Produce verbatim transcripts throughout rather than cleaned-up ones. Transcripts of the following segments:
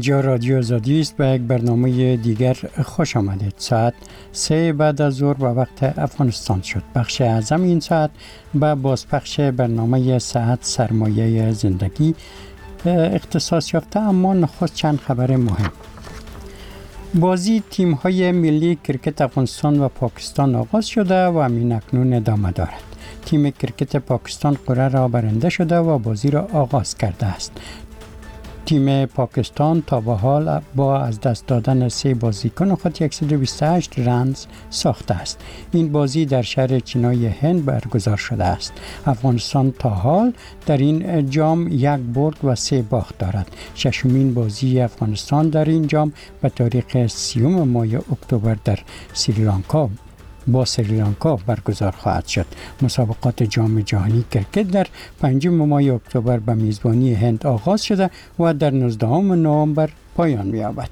اینجا رادیو آزادی است. به یک برنامه دیگر خوش آمدید. ساعت سه بعد از ظهر و وقت افغانستان شد. بخش اعظم این ساعت به بازپخش برنامه ساعت سرمایه زندگی اختصاص یافته، اما نخست چند خبر مهم. بازی تیم‌های ملی کرکت افغانستان و پاکستان آغاز شده و همین اکنون ادامه دارد. تیم کرکت پاکستان قرعه را برنده شده و بازی را آغاز کرده است. تیم پاکستان تا به حال با از دست دادن سه بازیکن خود صد و بیست و هشت رنز ساخته است. این بازی در شهر چینای هند برگزار شده است. افغانستان تا حال در این جام یک برد و سه باخت دارد. ششمین بازی افغانستان در این جام به تاریخ سیوم ماه اکتبر در سریلانکا با سریلانکا برگزار خواهد شد. مسابقات جام جهانی کرکت در پنجم ماه اکتبر به میزبانی هند آغاز شده و در نوزدهم نوامبر پایان می‌یابد.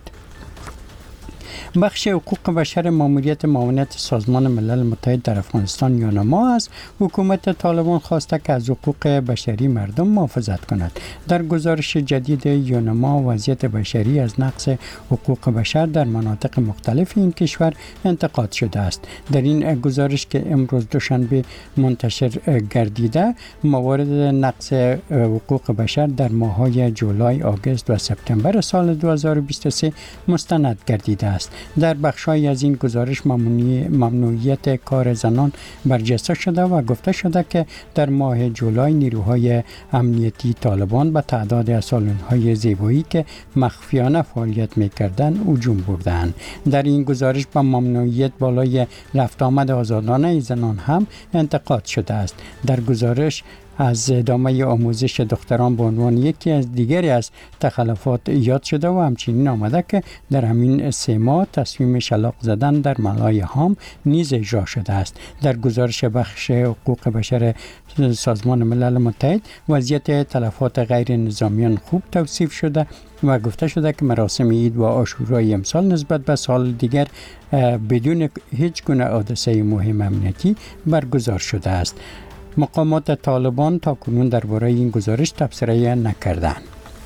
بخش حقوق بشر ماموریت معاونت سازمان ملل متحد در افغانستان یونما از حکومت طالبان خواسته که از حقوق بشری مردم محافظت کند. در گزارش جدید یونما وضعیت بشری از نقض حقوق بشر در مناطق مختلف این کشور انتقاد شده است. در این گزارش که امروز دوشنبه منتشر گردیده، موارد نقض حقوق بشر در ماه‌های جولای، آگوست و سپتامبر سال دو هزار و بیست و سه مستند گردیده است. در بخش‌های از این گزارش ممنوعیت کار زنان برجسته شده و گفته شده که در ماه جولای نیروهای امنیتی طالبان به تعداد از سالن‌های زیبایی که مخفیانه فعالیت می‌کردند هجوم بردند. در این گزارش با ممنوعیت بالای رفت آمد آزادانه زنان هم انتقاد شده است. در گزارش از ادامه آموزش دختران به عنوان یکی از دیگری از تخلفات یاد شده و همچنین آمده که در همین سه ماه تصمیم شلاق زدن در ملای هام نیز اجرا شده است. در گزارش بخش حقوق بشر سازمان ملل متحد وضعیت تلفات غیر نظامیان خوب توصیف شده و گفته شده که مراسم عید و عاشورای امسال نسبت به سال دیگر بدون هیچ گونه حادثه مهم امنیتی برگزار شده است. مقامات طالبان تا کنون درباره این گزارش تبصره نکردند.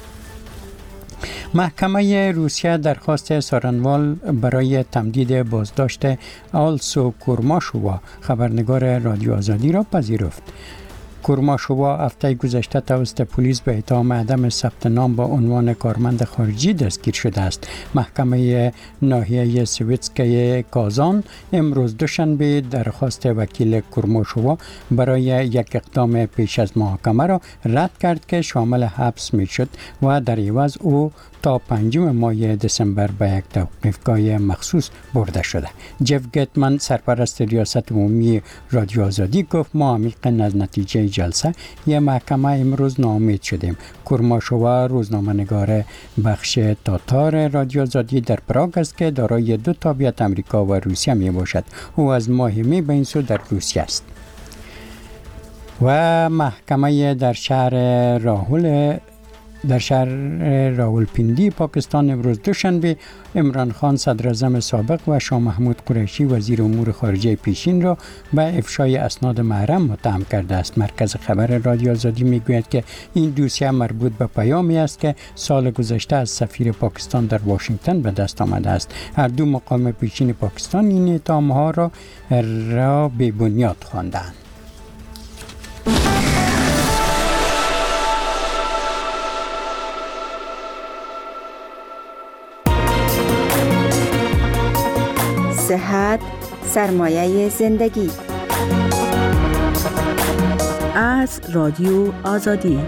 محکمه روسیه درخواست سارنوال برای تمدید بازداشت آلسو کورماشووا خبرنگار رادیو آزادی را پذیرفت. کورماشووا هفته گذشته توسط پلیس به اتهام عدم ثبت نام با عنوان کارمند خارجی دستگیر شده است. محکمه ناحیه سویتسکای کازان امروز دوشنبه درخواست وکیل کورماشووا برای یک اقدام پیش از محاکمه را رد کرد که شامل حبس میشد و در عوض او تا پنجم ماه دسامبر به یک توقیفگاه مخصوص برده شده. جف گتمن سرپرست ریاست عمومی رادیو آزادی گفت ما عمیق از نتیجه جلسه یک محکمه امروز ناامید شدیم. کورماشووا روزنامه‌نگار بخش تاتار رادیو آزادی در پراگ است که دارای دو تابعیت امریکا و روسیه می باشد. او از ماه می به این سو در روسیه است. و محکمه در شهر راهول در شهر راولپیندی پاکستان امروز دوشنبه عمران خان صدر اعظم سابق و شاه محمود قریشی وزیر امور خارجه پیشین را به افشای اسناد محرم متهم کرده است. مرکز خبر رادیو آزادی میگوید که این دوسیه مربوط به پیامی است که سال گذشته از سفیر پاکستان در واشنگتن به دست آمده است. هر دو مقام پیشین پاکستان این اتهام‌ها را را بی بنیاد خواندند. صحت سرمایه زندگی از رادیو آزادی.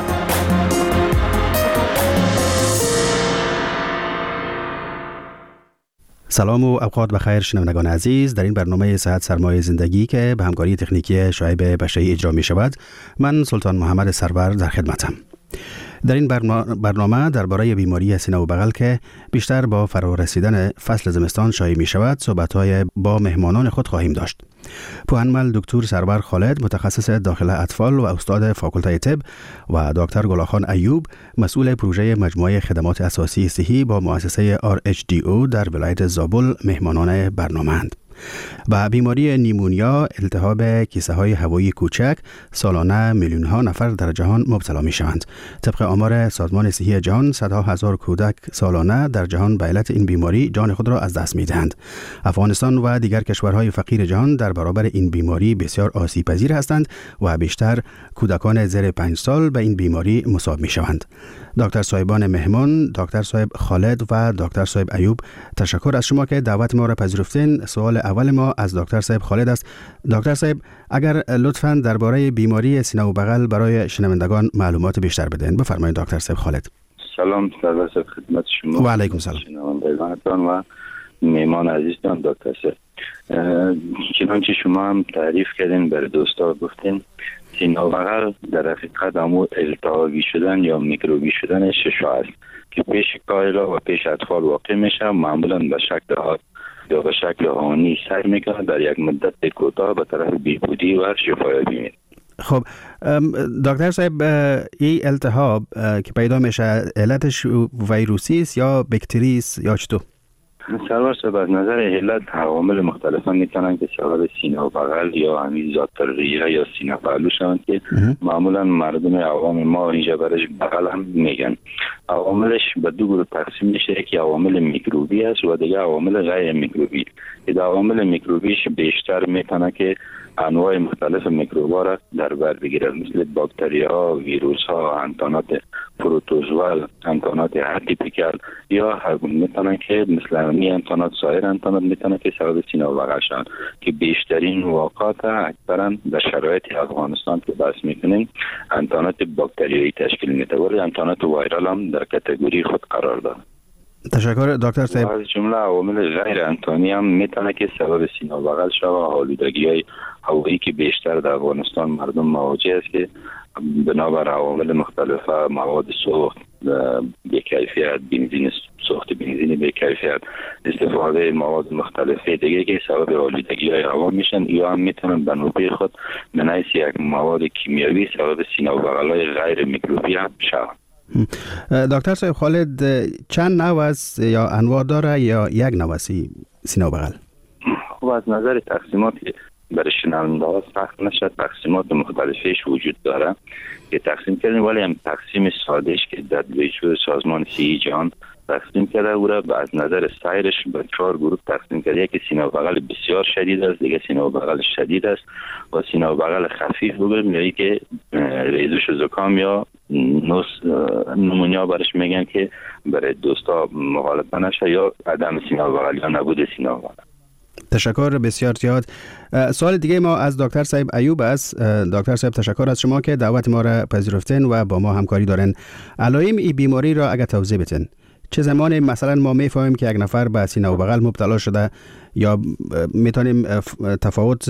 سلام و اوقات بخیر شنوندگان عزیز. در این برنامه صحت سرمایه زندگی که به همکاری تکنیکی شعیب بشری اجرا می شود، من سلطان محمد سرور در خدمتم. در این برنامه درباره بیماری سینه و بغل که بیشتر با فرا رسیدن فصل زمستان شایع می شود صحبت‌های با مهمانان خود خواهیم داشت. پوهنمل دکتر سرور خالد متخصص داخل اطفال و استاد فاکولته طب و دکتر گلاخان ایوب مسئول پروژه مجموعه خدمات اساسی صحی با مؤسسه آر اچ دی او در ولایت زابل مهمانان برنامه اند. و بیماری نیمونیا، التهاب کیسه های هوایی کوچک، سالانه میلیون ها نفر در جهان مبتلا می شوند. طبق آمار سازمان صحی جهان، صدها هزار کودک سالانه در جهان به علت این بیماری جان خود را از دست می دهند. افغانستان و دیگر کشورهای فقیر جهان در برابر این بیماری بسیار آسیب پذیر هستند و بیشتر کودکان زیر پنج سال به این بیماری مصاب می شوند. دکتر صاحبان مهمان، دکتر صاحب خالد و دکتر صاحب ایوب، تشکر از شما که دعوت ما را پذیرفتین. سوال اول ما از دکتر صاحب خالد است. دکتر صاحب، اگر لطفاً درباره بیماری سینه و بغل برای شنوندگان معلومات بیشتر بدین. بفرمایید دکتر صاحب خالد. سلام سرور صاحب، خدمت شما و علیکم سلام شنوندگانتان و مهمان عزیزتان. دکتر صاحب، چنانچه شما هم تعریف کردین، بر دوستا گفتین، سینه و بغل در حقیقت همون التهابی شدن یا میکروبی شدن ششا است که پیش کایلا و پیش اطفال واقع میشه. معمولا به شکل آب یا به شکل آنی سر میکنه، در یک مدت کوتاه به طرف بیهودی و شفایابی میره. خب دکتر صاحب، این التهاب که پیدا میشه علتش ویروسی است یا باکتری است یا چطور؟ سرور صاحب، از نظر علت عوامل مختلفا میتونن که سبب سینه و بغل یا همین ذات ریه یا سینه پهلو شوند که معمولا مردم عوام ما اینجا برش بغل هم میگن. عواملش به دو گروه تقسیم میشه، یکی عوامل میکروبی است و دیگه عوامل غیر میکروبی. که عوامل میکروبیش بیشتر میتونه که انواع مختلف میکروبا را در بر بگیرد، مثل باکتری ها، ویروس ها، انتانات پروتوزوال، انتانات هرتیپیکال، یا میتونن که مثل امی انتانات، سایر انتانات میتونن که سبب سینه و بغل شوند که بیشترین واقعات اکثرا در شرایط افغانستان که بحث میکنیم انتانات باکتریایی تشکیل میده، ولی انتانات وایرال هم در کاتگوری خود قرار دارد. تشکر دکتر صاحب. از جمله عوامل غیر انتانی هم میتونه که سبب سینه و بغل شود. آلودگی های هوایی که بیشتر در افغانستان مردم مواجه است که بنابر عوامل مختلف، مواد سوخت بی‌کیفیت، بنزین سوخت بنزین بی‌کیفیت، استفاده مواد مختلف دیگه که سبب آلودگی های هوا میشن، یا هم میتونن به نوبه خود من حیث یک مواد کیمیاوی سبب سینه و بغل های غیر میکروبی هم شود. دکتر صاحب خالد، چند نوع است یا انواع داره یا یک نوع است سینه و بغل؟ خب از نظر تقسیمات برای شنونده ها سخت نشد، تقسیمات مختلفش وجود داره که تقسیم کردیم، ولی هم تقسیم سادهش که دبلیو اچ او سازمان صحی جهان تقسیم کرده او را از نظر سایرش به چهار گروه تقسیم کرده. یکی سینه و بغل بسیار شدید است، دیگه سینه و بغل شدید است و سینه و بغل خفیف بگیریم، یعنی که ریزش زکام یا نوس نمونیا برش میگن که برای دوستا مغالطه نشه، یا عدم سینه و بغل یا نبود سینه و بغل. تشکر بسیار زیاد. سوال دیگه ما از دکتر صاحب ایوب است. دکتر صاحب تشکر از شما که دعوت ما را پذیرفتین و با ما همکاری دارین. علائم این بیماری را اگه توضیح بدین، چه زمانی مثلا ما میفهمیم که یک نفر به سینه و بغل مبتلا شده، یا میتونیم تفاوت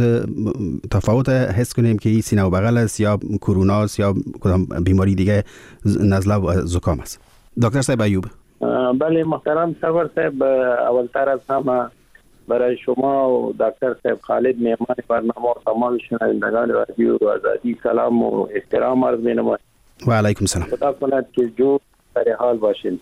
تفاوت حس کنیم که این سینه و بغل است یا کرونا است یا کدام بیماری دیگه، نزله و زکام است؟ دکتر صاحب ایوب. بله محترم سرور صاحب، اولتر از همه برای شما و دکتر صاحب خالد مهمان برنامه و تمام شنوندگان رادیو آزادی سلام و احترام عرض می‌نمایم. و علیکم سلام. خدا کند که جو در حال باشین.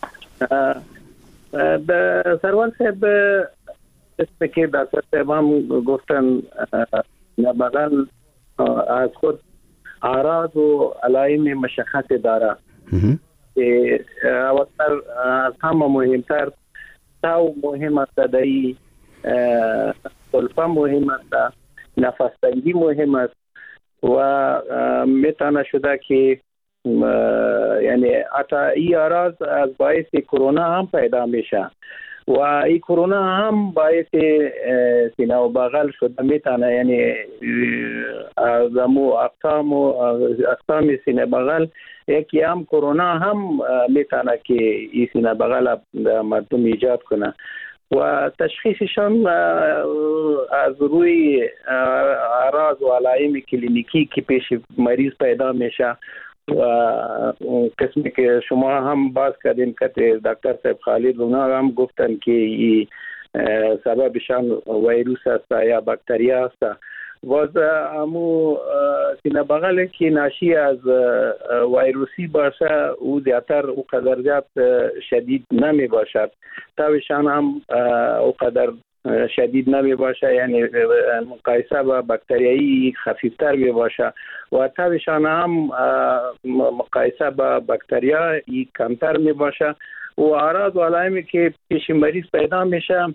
به سرور صاحب اسم که دکتر صاحب هم گفتن بغل از خود اعراض و علائم مشخص داره که اولتر از همه مهمتر تاو مهم است، دایی سلفه مهم است، نفس تنگی مهم است و میتونه شده که یعنی حتی این اعراض از باعث کرونا هم پیدا میشه و این کرونا هم باعث سینه و بغل شده میتونه، یعنی از امو اقسام و اقسام سینه بغل یکی هم کرونا هم میتونه که این سینه بغل مردم ایجاد کنه و تشخیصشان از روی اعراض و علائم کلینیکی که پیش مریض پیدا میشه و قسمی که شما هم باز کردین که دکتر صاحب خالد اونا هم گفتن که این سببشان ویروس است یا باکتری است و امو سینه بغل که ناشی از ویروسی باشه او زیادتر او قدر زیاد شدید نمی باشد، تاوشان هم او قدر شدید نمی باشه، یعنی مقایسه با باکتریایی خفیفتر می باشه و تبشان هم مقایسه با باکتریایی کمتر می باشه و اعراض و علائمی که پیش مریض پیدا میشه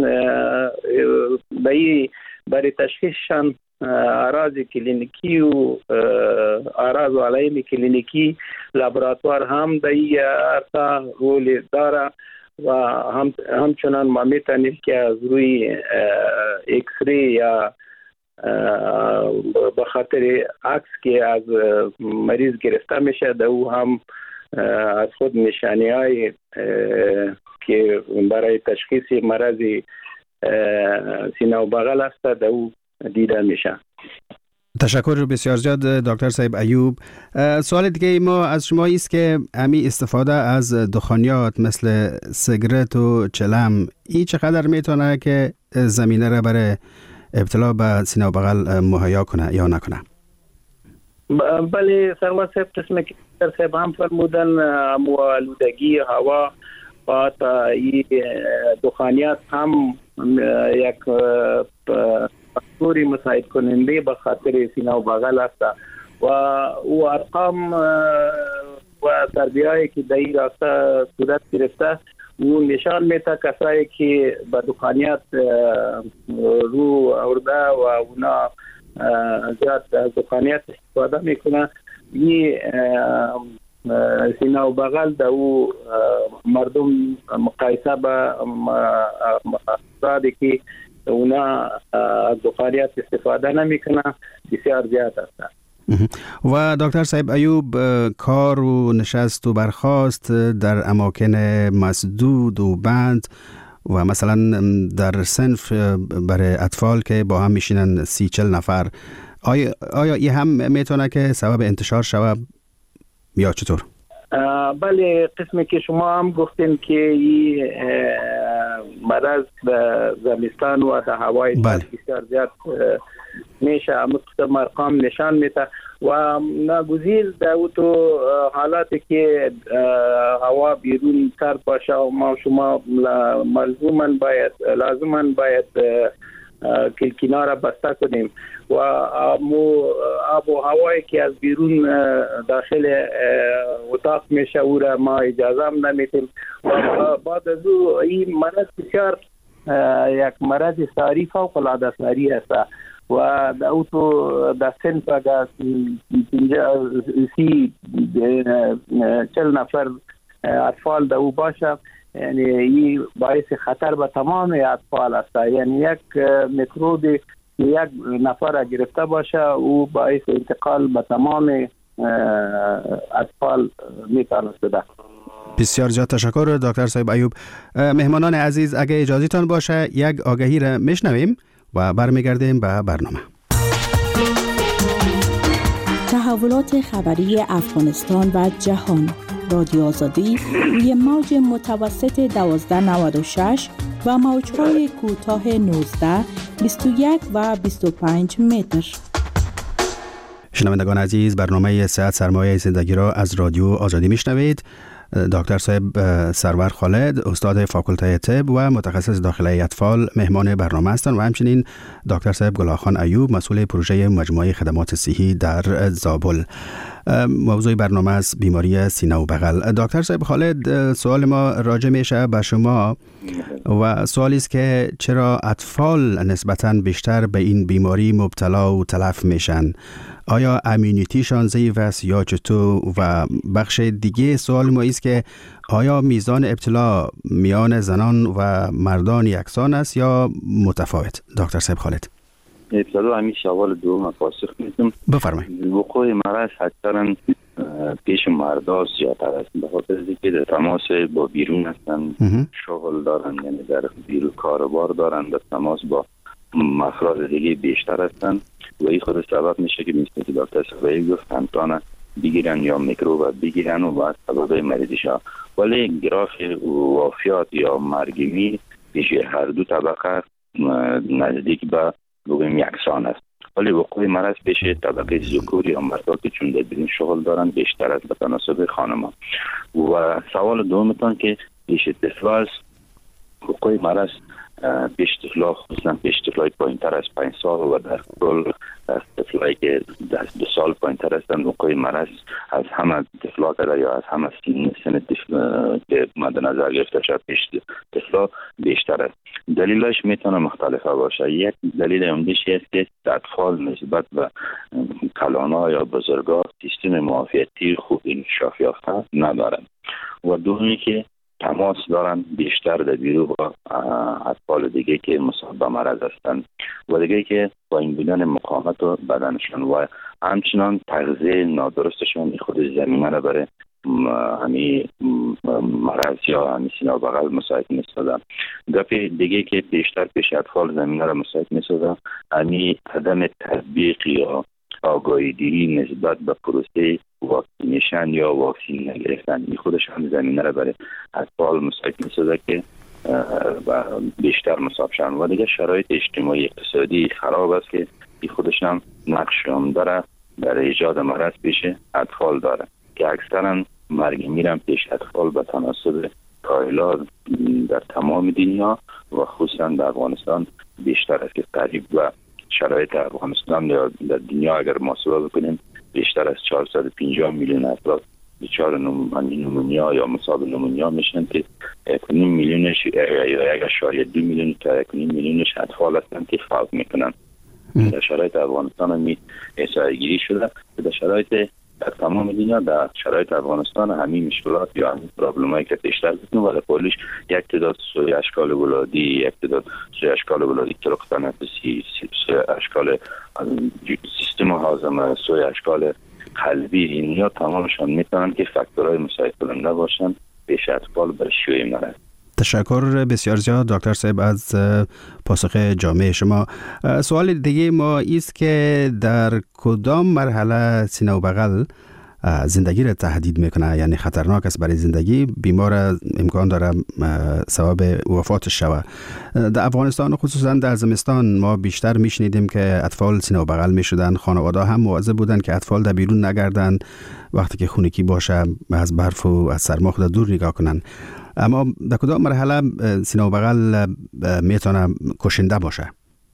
برای تشخیصشان اعراض کلینیکی و اعراض و علائم کلینیکی لابراتوار هم در این عرصه رول داره و هم همچنان ما میتونیم که از روی ایکس ری یا به خاطر عکس که از مریض گرفته میشه در او هم از خود نشانی های که برای تشخیص مرض سینه و بغل است در او دیده میشه. تشکر بسیار زیاد دکتر صاحب ایوب. سوال دیگه ما از شما است که امی استفاده از دخانیات مثل سیگرت و چلم این چقدر میتونه که زمینه را برای ابتلا به سینه و بغل مهیا کنه یا نکنه؟ بله سرور صاحب، قسم که دکتر صاحب هم فرمودن آلودگی هوا و این دخانیات هم یک فاکتوری مساعد کننده به خاطر سینه و بغل است و او ارقام و تربیه‌ای که در این راسته صورت گرفته او نشان میده کسایی که به دخانیات رو آورده و اونا زیاد از دخانیات استفاده میکنه، این سینه و بغل در او مردم مقایسه به افرادی که اونا از دخانیات استفاده نمیکنه بسیار زیاد است. و دکتر صاحب ایوب، کار و نشست و برخاست در اماکن مسدود و بند و مثلا در صنف برای اطفال که با هم میشینن سی چل نفر، آیا آیا این هم میتونه که سبب انتشار شود یا چطور؟ بله، قسمی که شما هم گفتین که این مرض در زمستان و در هوای بسیار زیاد میشه، مقدم ارقام نشان میده و ناگزیر در تو حالاتی که هوا بیرون تر باشه و ما شما ملزوما باید لازما باید کلکینا را بسته کنیم و آب و هوایی که از بیرون داخل اتاق میشه او را ما اجازه هم نمیتیم و بعد از او این مرض بسیار یک مرض ساری فوق العاده ساری است و در او تو در صنف اگر سی چل نفر اطفال در او باشه، یعنی این باعث خطر به تمام اطفال است، یعنی یک میکروب یک نفر گرفته باشه او باعث انتقال به تمام اطفال میتونه شده. بسیار زیاد تشکر دکتر صاحب ایوب. مهمانان عزیز، اگه اجازهتان باشه یک آگهی را میشنویم و برمیگردیم به برنامه. تحولات خبری افغانستان و جهان، رادیو آزادی روی موج متوسط دوازده نود و شش و موج‌های کوتاه نوزده، بیست و یک و بیست و پنج متر. شنوندگان عزیز، برنامه صحت سرمایه زندگی را از رادیو آزادی میشنوید. دکتر صاحب سرور خالد، استاد فاکولته طب و متخصص داخله اطفال مهمان برنامه هستند و همچنین دکتر صاحب گلاخان ایوب، مسئول پروژه مجموعه خدمات صحی در زابل. موضوع برنامه است بیماری سینه و بغل. دکتر صاحب خالد، سوال ما راجع میشه به شما و سوالی است که چرا اطفال نسبتاً بیشتر به این بیماری مبتلا و تلف میشن؟ آیا امیونیتیشان ضعیف است یا چطور؟ و بخش دیگه سوال ما است که آیا میزان ابتلا میان زنان و مردان یکسان است یا متفاوت؟ دکتر صاحب خالد. ابتدا همین سوال دوم پاسخ میدم. بفرمایید. وقوع مرض اکثرا پیش مردا زیادتر است، به خاطر اینکه در تماس با بیرون هستند، شغل دارن، یعنی در بیرون کاروبار دارن، در تماس با افراد دیگه بیشتر هستند و این خود سبب میشه که مثل که دکتر صاحب گفت همتانه بگیرن یا میکروب بگیرن و بعد سبب مریضی شد. ولی گراف وفیات یا مرگمی پیش هر دو طبقه نزدیک به بگویم یکسان است، ولی وقوع مرض پیش طبقه ذکور یا مردا که چون در بیرون شغل دارن بیشتر است به تناسب خانما. و سوال دومتان که پیش طفل وقوع مرض پیش طفلا خصوصا پیش طفلای پایین تر از پنج سال و در کل طفلایی که دو سال پایین تر هستند وقوع مرض از همه طفلا کرده یا از همه سن سن طفل که مد نظر گرفته شد پیش طفلا بیشتر است. دلیلش میتونه مختلفه باشه. یک دلیل عمده‌اش است که اطفال نسبت به کلانا یا بزرگا سیستم معافیتی خوب انکشاف یافته ندارند و دومی که تماس دارن بیشتر در بیرو با اطفال دیگه که مصاب به مرض هستند و دیگه که با این بودن مقاومت بدنشان و همچنان تغذیه نادرستشون خود زمینه را برای همی مرض یا همی سینه بغل مساعد می‌سازد. گپی دیگه که بیشتر پیش اطفال زمینه را مساعد می‌سازد همی عدم تطبیق یا آگاهی دیری نسبت به پروسه واکسینیشن یا واکسین نگرفتن این خودش هم زمینه را برای اطفال مساعد می‌سازد که بیشتر مصاب شدن و دیگه شرایط اجتماعی اقتصادی خراب است که این خودش هم نقش داره در ایجاد مرض پیش اطفال داره که اکثرا مرگ میرم پیش اطفال به تناسب کایلا در تمام دنیا و خصوصا در افغانستان بیشتر است که قریب و شرایط افغانستان یا در دنیا اگر محاسبه بکنیم بیشتر از چهارصد و پنجاه میلیون افراد دچار نومونیا یا مصاب نومونیا میشن که یک میلیونش یا یک اشاریه دو میلیون تا یک میلیونش اطفال هستند که فوت میکنن. در شرایط افغانستان هم احصایه گیری شده در شرایط در تمام دنیا در شرایط افغانستان همین مشکلات یا همین پرابلمایی که بیشتر بکنیم و در پولیش یک تعداد سوی اشکال ولادی یک تعداد سوی اشکال ولادی طرق تنفسی سوی اشکال سیستم هاضمه سوی اشکال قلبی اینیا تمامشان میتونن که فاکتورهای مساعد کننده باشن پیش اطفال برای شیوع مرض. تشکر بسیار زیاد دکتر صاحب از پاسخ جامع شما. سوال دیگه ما است که در کدام مرحله سینه و بغل زندگی را تهدید میکنه، یعنی خطرناک است برای زندگی، بیمار امکان داره سبب وفاتش شود. در افغانستان خصوصا در زمستان ما بیشتر میشنیدیم که اطفال سینه و بغل میشدن، خانواده هم مواظب بودن که اطفال در بیرون نگردن، وقتی که خونگی باشه از برف و از سرما خود دور نگاه کنن. اما در کدام مرحله سینه و بغل میتونه کشنده باشه؟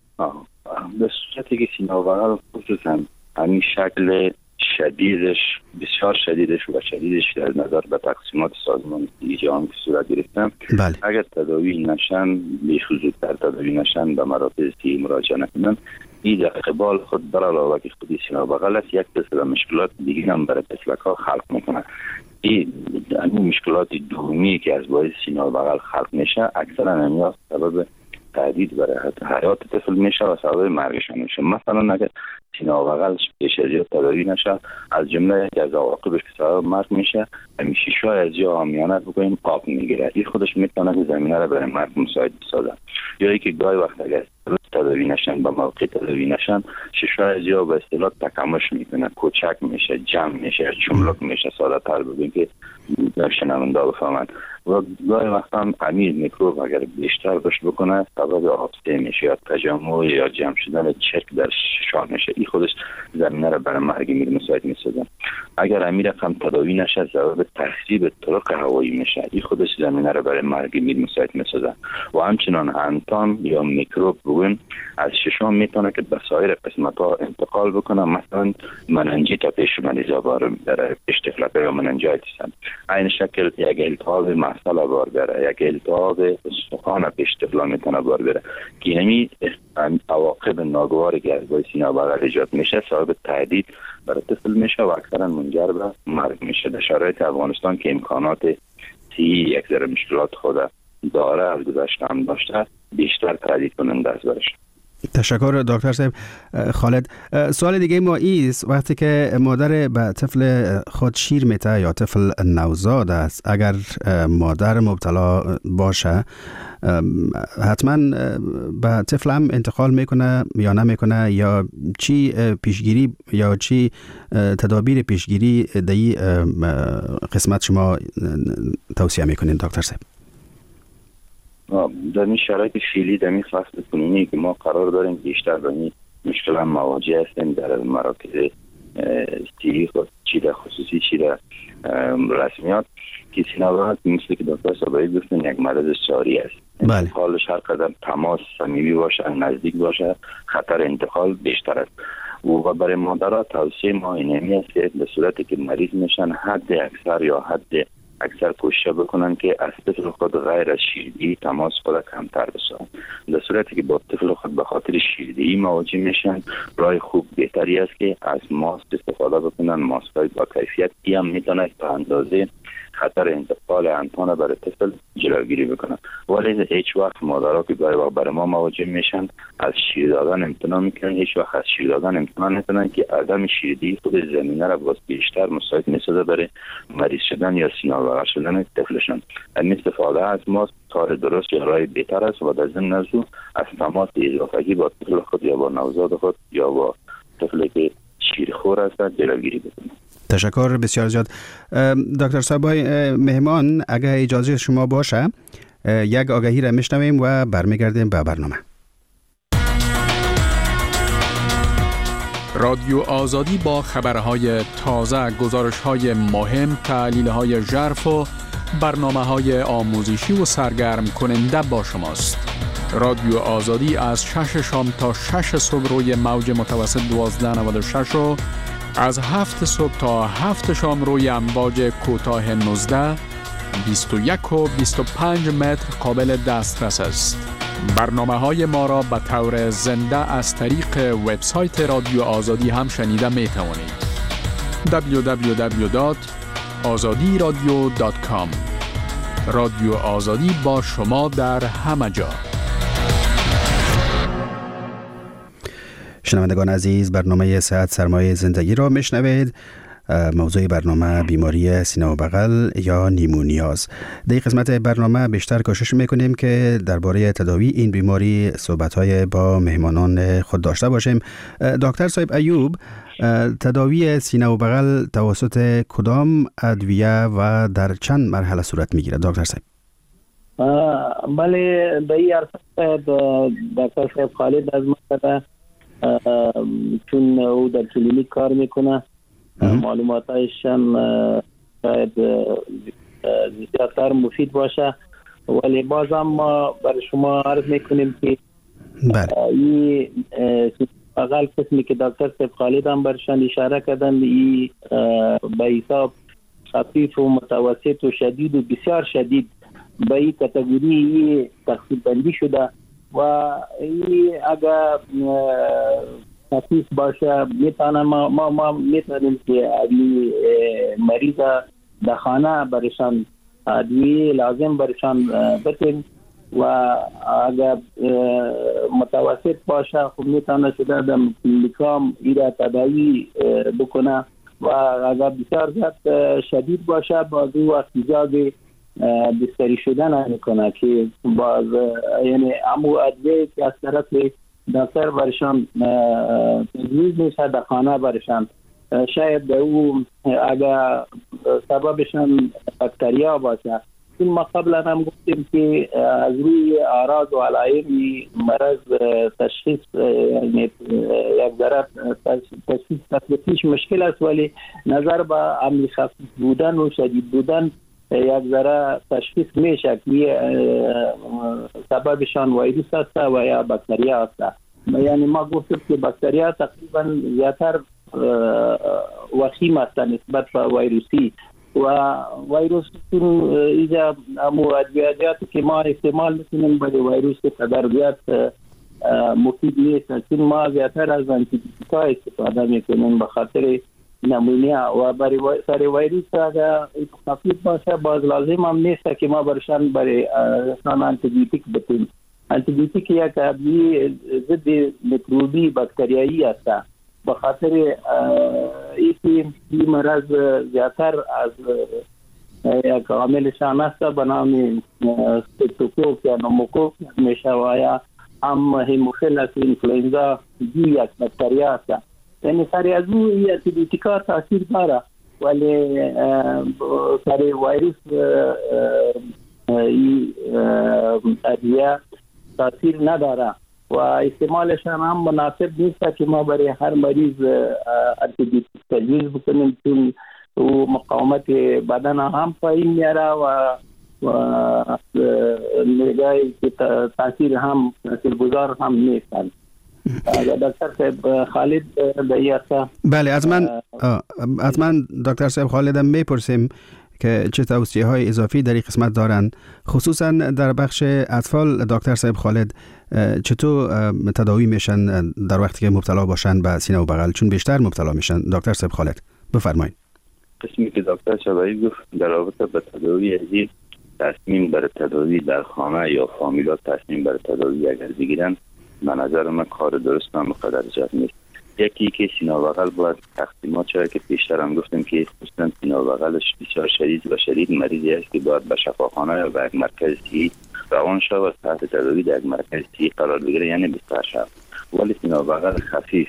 به صورتی که سینه و بغل خصوصا همین شکل شدیدش بسیار شدیدش و شدیدش در نظر به تقسیمات سازمان صحت جهانی که صورت گرفتم بله. اگر تداوی نشن بیخصوص‌تر تداوی نشن به مراکز صحی مراجعه نکنن این در قبال خود بر علاوه که خودی سینه و بغل است یک سلسله مشکلات دیگه هم برای طفلک ها خلق میکنه. این مشکلات دومی که از باعث سینه و بغل خلق میشه اکثرا همیشه سبب تهدید برای حیات طفل میشه و سبب مرگشان میشه. مثلا اگر سینه و بغل پیش از یا تداوی نشه از جمله از عواقبش که سبب مرگ میشه همیشه شاید از یا عامیانه بگوییم آب میگیره. این خودش میتونه که زمینه را برای مرگ مساعد بسازه. یا اینکه گاهی وقت اگر تداوی نشن به موقع تداوی نشن ششای از یا به اصطلاح تکمش میکنه، کوچک میشه، جمع میشه، چملک میشه. ساده تر بگیم که شنونده بفهمند. و گاهی وقت هم امیر میکروب اگر بیشتر باش بکنه سبب آبسته میشه یا تجمع یا جمع شدن چرک در ششا میشه. این خودش زمینه را برای مرگ میر مساعد میسازه. اگر امیر هم تداوی نشه سبب تخریب طرق هوایی میشه. این خودش زمینه را برای مرگ میر مساعد میسازه. و همچنان انتان یا میکروب بگویم از ششم میتونه که به سایر قسمت ها انتقال بکنه. مثلا مننجیت پیش مریضا بار در پیش طفلک یا مننجایتیس هم این شکل یک التهاب مسئله بار بره، یک التهاب استخوان پیش طفلا میتونه بار بره که همین عواقب ناگواری که از باعث سینه و بغل ایجاد میشه سبب تهدید برای طفل میشه و اکثرا منجر به مرگ میشه. در شرایط افغانستان که امکانات صحی یک ذره مشکلات خود داره از گذشته هم داشته بیشتر تهدید کننده است برش. تشکر دکتر صاحب. خالد، سوال دیگه ما ایست وقتی که مادر به طفل خود شیر میته یا طفل نوزاد است اگر مادر مبتلا باشه حتما به طفل هم انتقال میکنه یا نمیکنه یا چی پیشگیری یا چی تدابیر پیشگیری در این قسمت شما توصیه میکنین دکتر صاحب؟ در این شرایط فعلی در این فصل کنونی که ما قرار داریم بیشتر با این مشکل هم مواجه هستیم در مراکز سیری خود چی در خصوصی چی در رسمیات که سینه بغل مثل که دکتر صابری گفتن یک مرض ساری است. بله. انتقالش هر قدر تماس صمیمی باشه نزدیک باشه خطر انتقال بیشتر است و برای مادرها توصیه ما اینمی است که به صورتی که مریض میشن حد اکثر یا حد اکثر کوشش بکنن که از طفل خود غیر از شیردهی تماس خود کمتر بسازن. در صورتی که با طفل خود به خاطر شیردهی مواجه میشن راه خوب بهتری است که از ماسک استفاده بکنن. ماسک های با کیفیت ای هم میتونه تا اندازه خطر انتقال انتان برای طفل جلوگیری بکنن. ولی هیچ وقت مادرها که برای وقت برای ما مواجه میشن از شیر دادن امتناع میکنن. هیچ وقت از شیر دادن امتناع نکنن که عدم شیردهی خود زمینه را باز بیشتر مساعد میسازه برای مریض شدن یا سینه بغل شدن طفلشان. این استفاده از ماسک کار درست یا راه بهتر است و در ضمن از او از تماس اضافگی با طفل خود یا با نوزاد خود یا با طفلی که شیرخور است جلوگیری بکنن. تشکر بسیار زیاد. دکتر صابای مهمان اگر اجازه شما باشه یک آگهی را میشنویم و برمیگردیم به برنامه. رادیو آزادی با خبرهای تازه، گزارش‌های مهم، تحلیل‌های ژرف و برنامه‌های آموزشی و سرگرم کننده با شماست. رادیو آزادی از شش شام تا شش صبح روی موج متوسط دوازده نود و شش و از هفت صبح تا هفت شام روی امواج کوتاه نوزده، بیست و یک و بیست و پنج متر قابل دسترس است. برنامه‌های ما را به طور زنده از طریق وبسایت رادیو آزادی هم شنیده می توانید. دبلیو دبلیو دبلیو دات آزادی رادیو دات کام. رادیو آزادی با شما در همه جا. شنوندگان عزیز، برنامه صحت سرمایه زندگی را میشنوید. موضوع برنامه بیماری سینه و بغل یا نیمونیاز. در قسمت برنامه بیشتر کوشش میکنیم که درباره تداوی این بیماری صحبت‌های با مهمانان خود داشته باشیم. دکتر صاحب ایوب، تداوی سینه و بغل توسط کدام ادویه و در چند مرحله صورت میگیرد دکتر صاحب؟ بله، در این عرصه دکتر صاحب خالد از ما چون او در کلینیک کار میکنه معلوماتش هم شاید زیادتر مفید باشه، ولی باز هم ما برای شما عرض میکنیم که این اقل قسمی که دکتر صاحب خالد هم برشان اشاره کردن این به حساب خفیف و متوسط و شدید و بسیار شدید به این کاتگوری تقسیم بندی شده و این اگر خفیف باشه میتونه ما ما, ما میتونیم که ادویه مریض در خانه برشان ادویه لازم برشان بتیم و اگر متوسط باشه خب میتونه شده در کلینیکام ایره تداوی بکنه و اگر بسیار زیاد شدید باشه باز او وقت ایجاد بستری شدن میکنه که باز یعنی امو ادویه که از طرف دکتر برشان تجویز میشه در خانه برشان شاید او اگر سببشان باکتریا باشه. این ما قبلا هم گفتیم که از روی اعراض و علائم مرض تشخیص یعنی یک ذره تشخیص تشخیص مشکل است، ولی نظر به عملی خفیف بودن و شدید بودن یک ذره تشخیص میشه که سببشان ویروس است و یا باکتریا است. یعنی ما گفتیم که باکتریا تقریبا زیادتر وخیم است نسبت به ویروسی و ویروس اینجا امو ادویاتی که ما استعمال میکنیم برای ویروس تدارکات مفید نیست، چون ما زیادتر از آنتیبیوتیکا استفاده میکنیم به خاطر نمونیا و برای سر ویروس اگر خفیف باشه باز لازم هم نیست که ما برشان برای آنتیبیوتیک بتیم. آنتیبیوتیک یک ادویه ضد میکروبی باکتریایی است. به خاطر اینکه این مرض زیادتر از یک عاملشان است به نام ستوکوک یا نوموکوک میشه و یا هم هیموفیلس اینفلوئنزا دی یک باکتریا است. یعنی سر از او این آنتیبیوتیکا تاثیر داره، ولی سر ویروس این ادویه تاثیر نداره و استعمالش هم مناسب نیست که ما برای هر مریض آنتی بیوتیک تجویز بکنیم، چون او مقاومت بدن هم پایین میاره و و نگاهی که تاثیر هم تاثیرگذار هم نیستند. دکتر صاحب خالد دیارتا. بله، از من از من دکتر صاحب خالدم میپرسیم که چه توصیه های اضافی در این قسمت دارند، خصوصا در بخش اطفال. دکتر صاحب خالد چطور تداوی میشن در وقتی که مبتلا باشن به سینه و بغل، چون بیشتر مبتلا میشن؟ دکتر صاحب خالد بفرمایید. قسمی که دکتر شبایی گفت در رابطه با تداوی عزیز، تصمیم بر تداوی در خانه یا فامیلات تصمیم بر تداوی اگر بگیرن، به نظر من کار درست هم قدر جد نیست. یکی که سینه و بغل باید تقسیمات شده که پیشتر هم گفتم که خصوصا سینه و بغلش بسیار شدید و شدید مریضی است که باید به شفاخانه یا به یک مرکز صحی روان شود و تحت تداوی در یک مرکز صحی قرار بگیره، یعنی بستر شود. ولی سینه و بغل خفیف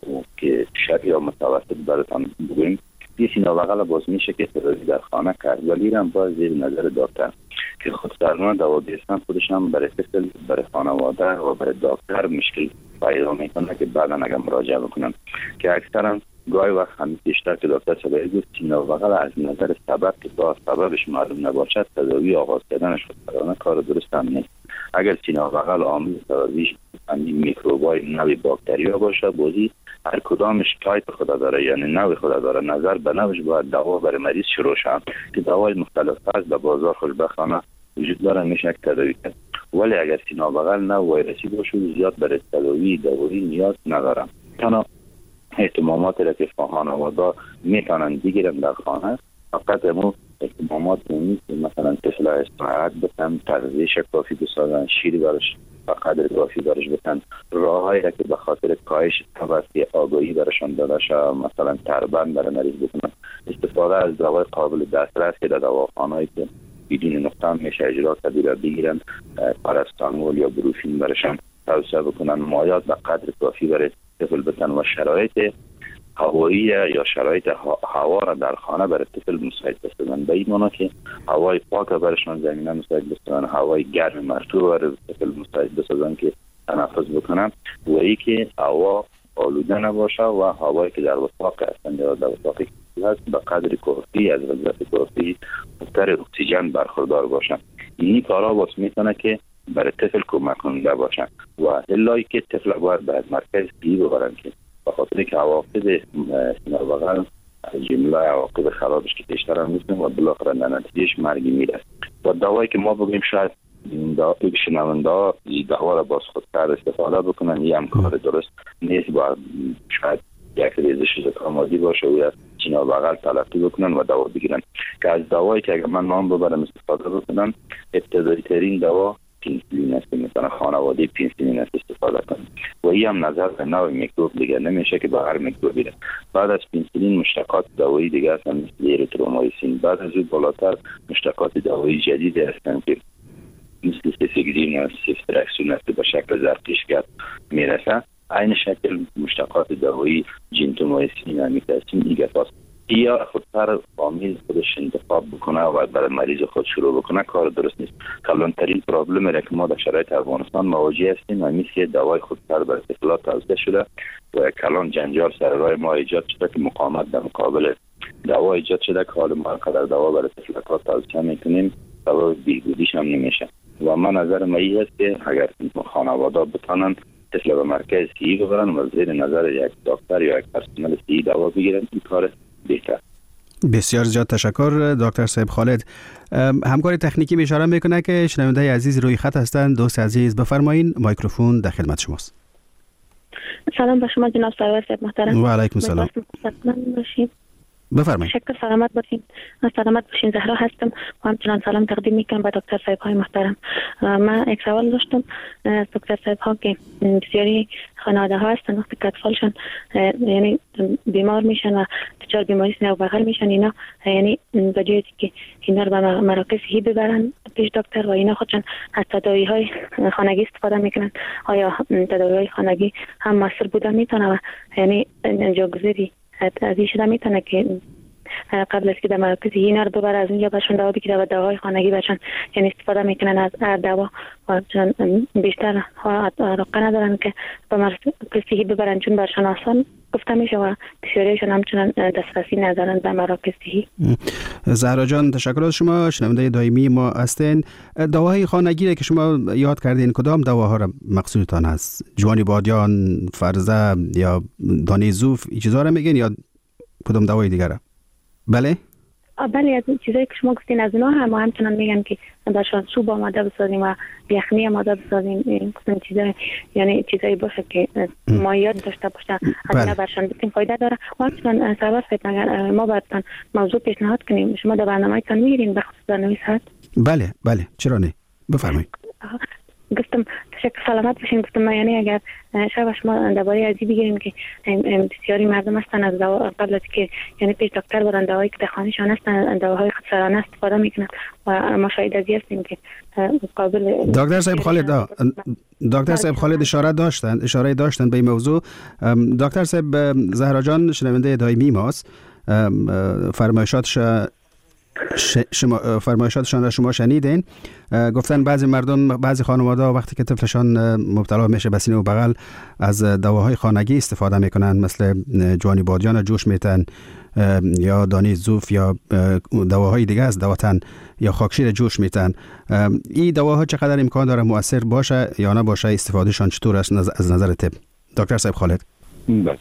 که شدید یا متوسط براتون بگویم، یه سینه و بغل باز میشه که تداوی در خانه کرد، ولی هم باز زیر نظر دکتر که خود سرمان دوا بیستن خودش هم برای فصل برای خانواده و برای دکتر مشکل پیدا میکنه که بعدا اگر مراجعه بکنن، که اکثرا گاهی وقت همین بیشتر که دکتر شبایی گفت سینه و بغل از نظر سبب که با سببش معلوم نباشد تداوی آغاز کردنش خودسرانه کار درست هم نیست. اگر سینه و بغل عامل تداویش همین میکروبای نوع باکتریا باشه، بازی هر کدامش تایپ خدا داره، یعنی نوع خدا داره، نظر به نوعش باید دوا برای مریض شروع شد که دوای مختلف هست در بازار خوشبختانه وجود داره، میشه یک تداوی کرد. ولی اگر سینه و بغل نه ویروسی باشه زیاد برای تداوی دارویی نیاز ندارم. تنها اهتمامات را که خانواده میتونن بگیرن در خانه فقط امو اهتمامات نیست، مثلا طفل استراحت بتن، تغذیه کافی بسازن، شیر برش قدر کافی برش بتن، راههایی را که به خاطر کاهش توسط آگاهی برشان داده شد، مثلا تربند برای مریض بکنن، استفاده از دوای قابل دسترس که در دواخانه‌ای که بدون نقطه میشه اجرا کردن بگیرن، پاراستامول یا بروفین برشان توصیه بکنن، مایات به قدر کافی برای طفل بتن و شرایط هوایی یا شرایط هوا را در خانه برای طفل مساعد بسازن. به این معنی که هوای پاک برشان زمینه مساعد بسازن، هوای گرم مرطوب برای طفل مساعد بسازن که تنفس بکنن، و ای که هوا آلوده نباشه و هوایی که در وفاق هستند یا در وفاق هست به قدر کافی از غلظت کافی مقدار اکسیژن برخوردار باشن. این کارا واسه میتونه که برای طفل کمک کننده باشن و الهی که طفل باید به مرکز صحی ببرن که به خاطر که عواقب سینه و بغل جمله عواقب خرابش که بیشتر هم نیستن و بالاخره در نتیجهش مرگی میره. و دوایی که ما بگیم شاید این شنونده ها دوا را باز خودکار استفاده بکنن، این هم کار درست نیست. باید شاید یک ریزش زکامادی باشه و از سینه و بغل تلقی بکنن و دوا بگیرن، که از دوایی که اگر من نام ببرم استفاده بکنن، ابتدایی ترین دوا پنیسیلین است، مثلا خانواده پنیسیلین است استفاده کنیم و این هم نظر به نوع میکروب دیگه نمیشه که به هر میکروب بیره. بعد از پنیسیلین مشتقات دوایی دیگه هستن مثل اریترومایسین، بعد از اون بالاتر مشتقات دوایی جدید هستن که مثل سیفیگزین و سیفترکسون است که به شکل زرتشت میرسه. این شکل مشتقات دوایی جنتومایسین و میتاسین دیگه هست. یا خودسر فامیل خودش انتخاب بکنه و برای مریض خود شروع بکنه کار درست نیست. کلانترین پرابلم را که ما در شرایط افغانستان مواجه هستیم و مثل دوای خودسر برای طفلات توزیع شده و کلان جنجال سر راه ما ایجاد شده که مقاومت در مقابل دوا ایجاد شده که حال ما قدر دوا برای طفلات توزیع میکنیم دوا بیهودیش هم نمیشه. و من نظر من این است که اگر خانواده بتانن طفل به مرکز صحی ببرن و زیر نظر یک دکتر یا یک پرسنل صحی دوا بگیرن، این کار بهتر. بسیار زیاد تشکر دکتر صاحب خالد. همکار تکنیکی اشاره میکنه که شنونده عزیز روی خط هستند. دوست عزیز بفرمایین، میکروفون در خدمت شماست. سلام به شما جناب سرور صاحب محترم. و علیکم السلام. بفرمایید. شکر سلامت باشین. سلامت باشین. زهرا هستم و همچنان سلام تقدیم میکنم به دکتر صاحب های محترم. من یک سوال داشتم از دکتر صاحب ها که بسیاری خانواده ها هستن وقتی که اطفالشان یعنی بیمار میشن و دچار بیماری سینه و بغل میشن، اینا یعنی به جای که اینا رو به مراکز صحی ببرن پیش دکتر و اینا خودشان از تداوی های خانگی استفاده میکنن، آیا تداوی های خانگی هم موثر بوده میتونه و یعنی جاگزیری از این شده میتونه که قبل از که در مراکز اینا رو ببر از اونجا برشون دوا بگیره و دواهای خانگی برشون یعنی استفاده میکنن از دوا و چون بیشتر علاقه ندارن که به مراکز صحی ببرن چون برشون آسان گفته میشه و بسیاریشون همچنان دسترسی ندارن به مراکز صحی. زهرا جان تشکر از شما، شنونده دائمی ما هستین. دواهای خانگی که شما یاد کردین کدام دواها را مقصودتان هست؟ جوانی بادیان، فرزه یا دانه زوف این چیزا را میگین یا کدام دوای دیگر را؟ بله؟ بله از چیزایی که شما گفتین از اونها هم همچنان میگن که برشان سوپ آماده بسازیم و یخنی آماده بسازیم، این قسم چیزایی یعنی چیزایی باشه که مایعات داشته باشه از اینا برشان بسیم فایده داره. و همچنان سرور صاحب اگر ما براتون موضوع پیشنهاد کنیم شما در برنامه‌تان میگیرین به خصوص برنامه صحت؟ بله بله چرا نه بفرمایید. گفتم تشکر سلامت باشین. گفتم ما یعنی اگر شب شما درباره ازی بگیریم که بسیاری مردم هستن از دوا قبل از که یعنی پیش دکتر برن دواهایی که در خانه‌شان هستن دواهای خودسرانه استفاده میکنن و ما شاهد ازی هستیم که مقابل دکتر صاحب خالد دکتر صاحب خالد اشاره داشتن اشاره داشتن به این موضوع. دکتر صاحب زهرا جان شنونده دائمی ماست، فرمایشاتش شما فرمایشاتشان را شما شنیدین. گفتن بعضی مردم بعضی خانواده وقتی که طفلشان مبتلا میشه به سینه و بغل از دواهای خانگی استفاده میکنن، مثل جوانی بادیان جوش میتن یا دانه زوف یا دواهای دیگه از دواتن یا خاکشیر جوش میتن. این دواها چقدر امکان داره مؤثر باشه یا نه باشه؟ استفادهشان چطور است از نظر طب؟ دکتر صاحب خالد. بله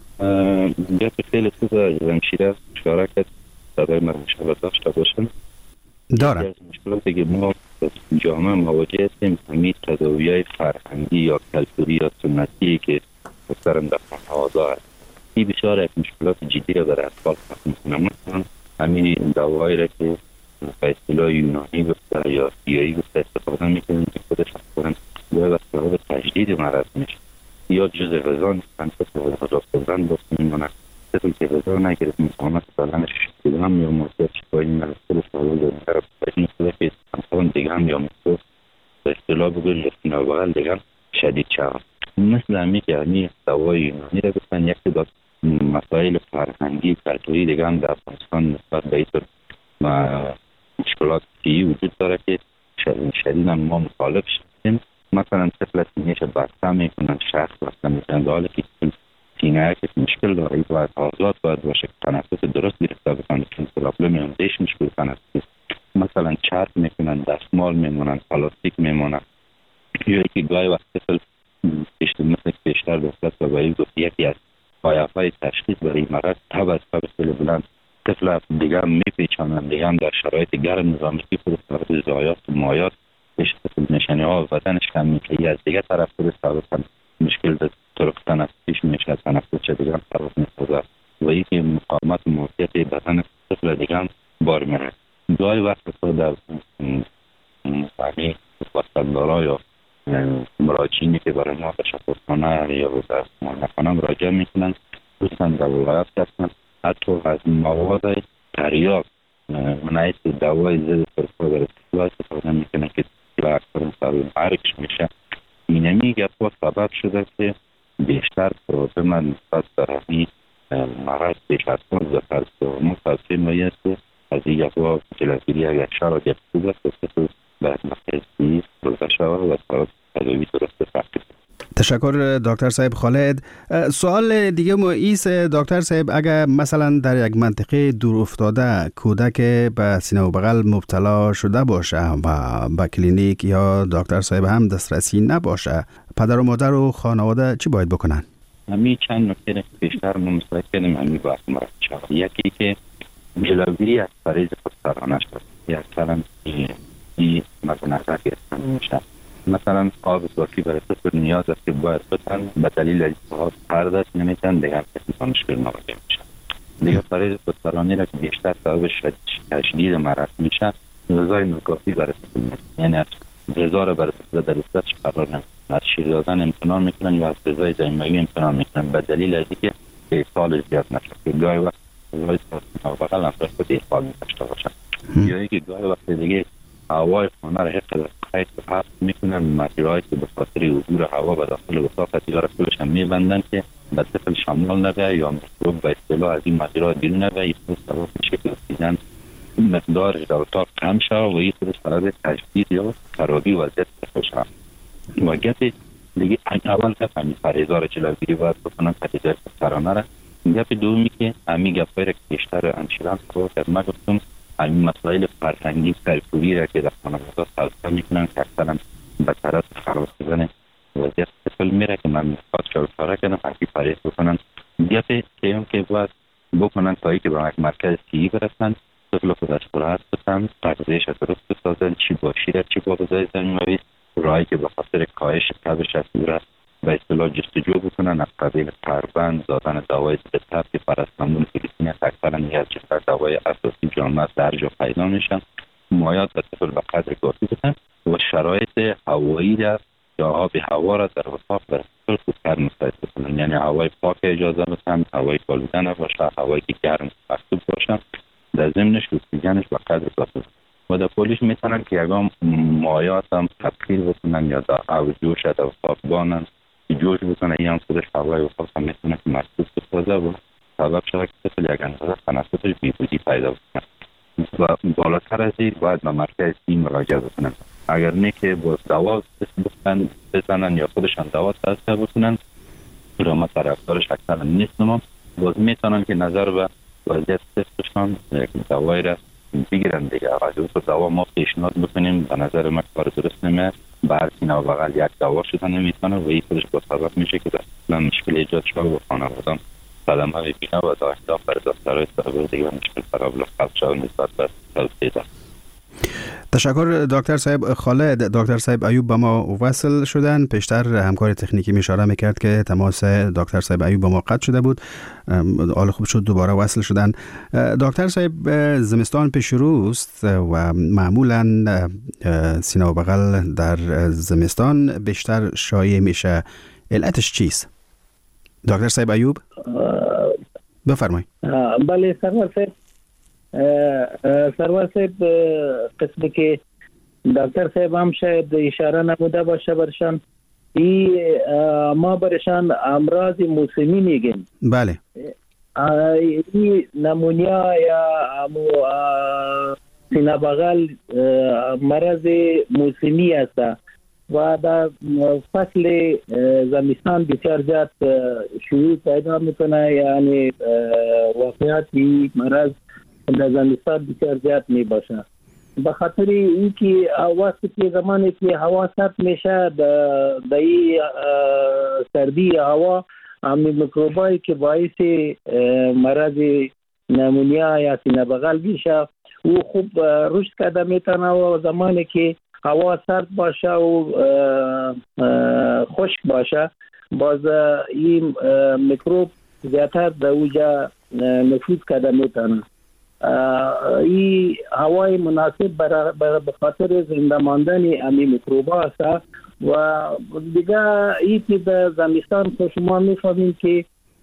یا خیلی خوب همشیره اشاره کرد صدای مرموشه داشته باشن داره. مشکلاتی که ما جامعه مواجه هستیم همین تداوی‌های فرهنگی یا کلتوری یا سنتی که اکثرا در خانواده هست، این بسیار یک مشکلات جدی را برای اطفال خلق می‌کنه. مثلا همین دواهایی را که به اصطلاح یونانی گفته یا سیایی گفته استفاده می‌کنیم که خودش اصلا باید سبب تجدید مرض میشه یا جز غذا نیستن که غذا خوردن باز میمونه طفل که غذا نگرفت مقاومت بدنش دیگه هم یا موضوعات شفایی مرسل سوال داریم در این خدا که انسان دیگه هم یا موضوع به اصطلاح بگوید لفتین و بغل دیگه هم شدید شود. مثل همی که همی دوای یونانی را گفتن یک داد مسائل فرهنگی کلتوری دیگه هم در افغانستان نسبت به ایتر و مشکلات فیی وجود داره که شدیداً ما مخالف شدیم. مثلا طفل سینهش بسته میکنن، شخص بسته میکنن در حالی که سینه که مشکل داره ای باید آزاد باید باشه، تنفس درست گرفته بکنه چون پرابلم اندیش مشکل تنفس. مثلا چرب میکنن، دستمال میمونن، پلاستیک میمونن یا که گاهی وقت طفل بیشتر مثل بیشتر دستت و باید گفت یکی از پایه‌های تشخیص برای مرض تب از تب سل بلند طفل دیگه هم میپیچانن، دیگه هم در شرایط گرم نظامی که خود سبب زایات و مایات طفل نشانی ها و بدنش کم میشه، از دیگه طرف خود سبب مشکل در طرق تنفسیش میشه، تنفس چه دیگه هم سبب میسازه و یکی مقاومت و موقعیت بدن طفل دیگه هم بار میره. گاهی وقت خود در فهمی وسطدارا یا مراجعینی که برای ما تشخصخانه یا در مهندخانه مراجعه میکنن خصوصا در ولایت هستن حتی از مواد تریاک منعیت دوای ضد سرفا در اطلاع استفاده میکنن که و اکثر سبب مرگش میشه. اینمی گفت سبب شده که بیشتر پروبلم نسبت در همین مرض بیش از خود زفر است. ما توصیه مایی است که از این گفت جلوگیری اگر شرا گفت بود است که باید مخیصی روزه شود و سبب تداوی درست فقید. تشکر دکتر صاحب خالد. سوال دیگه ما ایست دکتر صاحب، اگر مثلا در یک منطقه دور افتاده کودک به سینه و بغل مبتلا شده باشه و به کلینیک یا دکتر صاحب هم دسترسی نباشه، پدر و مادر و خانواده چی باید بکنن؟ همین چند نکته بیشتر ما مصرح کردیم همین باید مرد شود. یکی که جلوگیری از فریض خودسرانه شد یا اکثرا این مورد نظر گرفتن میشه. مثلا آب صافی برای طفل نیاز است که باید بتن به دلیل التهاب پرداش نمیتن دیگر کسی مشکل مواجه میشه. دیگه فریض خودسرانه را که بیشتر سبب تشدید مرض میشه غذای ناکافی برای طفل میشه، یعنی از غذا را برای طفل در دستش قرار نمیدن، از شیر دادن امتناع میکنن یا از غذای ضمیموی امتناع میکنن به دلیل از اینکه ایصال زیاد نشه که گاهی وقت غذای بغل هم خود ایصال میداشته باشن یا اینکه گاهی وقت دیگه هوای خانه را حفظ خیلی حفظ میکنن، مسیرهایی که به خاطر عبور هوا به داخل اتاق سیگار کلش هم میبندن که به طفل شامل نوه یا میکروب به اصطلاح از این مجرات بیرون نوه، این خود سبب میشه که اکسیژن مقدارش در اتاق کم شد و این خود سبب تجدید یا خرابی وضعیت طفل شد. و گپ دیگه اول که همین پرهیزار جلوگیری باید بکنن پرهیزار سرانه را. گپ دومی که همین گپایی را که بیشتر انشیران رو خدمت گفتم، همین مسائل فرهنگی سرکوبی را که در خانواده سلسله میکنن که اکثرا به طرف خراب شدن وضعیت طفل میره که من میخواد شروع کردم حقی پرهیز بکنن. گپ سیوم که باید بکنن تا ای که به یک مرکز صحی برسن، طفل خود از قرآت بسن، تغذیهش درست بسازن، چی با شیر چی با غذای زمینوی، راهی که به خاطر کاهش تبش از صورت به اصطلاح جستجو بکنن، از قبیل قربند، دادن دوای ضد تب که پاراستامول فیلیپین اکثرا یک از دوای اساسی جامعه در جا پیدا میشن، مایات به طفل به قدر کافی بکنن و شرایط هوایی را یا آب هوا را در اتاق برای طفل خودکار مساعد بکنن، یعنی هوای پاک اجازه بدن، هوای آلوده نباشه، هوایی که گرم مکتوب باشه، در ضمنش اکسیژنش به قدر کافی و در پولیش میتونن که یکم مایات هم تبخیر بکنن یا در او جوش در اتاق بانن که جوش بکنن، این هم خودش هوای اتاق هم میتونه که مکتوب بسازه و سبب شده که طفل یک اندازه تنفسش بیهودی پیدا بکنن و بالاتر از این باید به مرکز صحی مراجعه بکنن. اگر نه که باز دوا بسن بزنن یا خودشان دوا تصدیق بکنن، رامه طرفدارش اکثرا نیستم، باز میتونن که نظر به وضعیت طفلشان یک دوایی را بگیرن دیگه. اگر تو دوا ما پیشنهاد بکنیم به نظر من کار درست نمیه، بر سینه و بغل یک دوا شدن نمیتونه و این خودش با سبب میشه که اصلا مشکل ایجاد شده و خانوادان صدمه ببینه و در احتیاط برای دکترهای سابق دیگه مشکل فرابل خلق شده نسبت به توسعه. تشکر دکتر صاحب. خالد، دکتر صاحب ایوب با ما وصل شدن. پیشتر همکار تکنیکی می اشاره میکرد که تماس دکتر صاحب ایوب با ما قطع شده بود، حال خوب شد دوباره وصل شدن. دکتر صاحب، زمستان پیش روست و معمولا سینه و بغل در زمستان بیشتر شایع میشه، علتش چیست؟ دکتر صاحب ایوب بفرمایید. بله سرور صاحب، سرور صاحب قسمی که دکتر صاحب هم شاید اشاره نموده باشه برشان، ای ما برشان امراض موسمی میگیم. بله. ای نمونیا یا سینه بغل مرض موسمی است و در فصل زمستان بسیار زیاد شیوع پیدا میکنه، یعنی واقعیت این مرض در زمستان بسیار زیاد می باشه. به خاطر اینکه وقتی که زمانی که هوا سرد میشه در این سردی هوا همین میکروبایی که باعث مرض نمونیا یا سینه بغل میشه او خوب رشد کرده میتونه و زمانی که هوا سرد باشه و خشک باشه باز این میکروب زیادتر در اوجا نفوذ کرده میتونه. این هوای مناسب برای به خاطر زنده ماندن امی میکروبا است و دیگه این که در زمستان که شما میفهمین که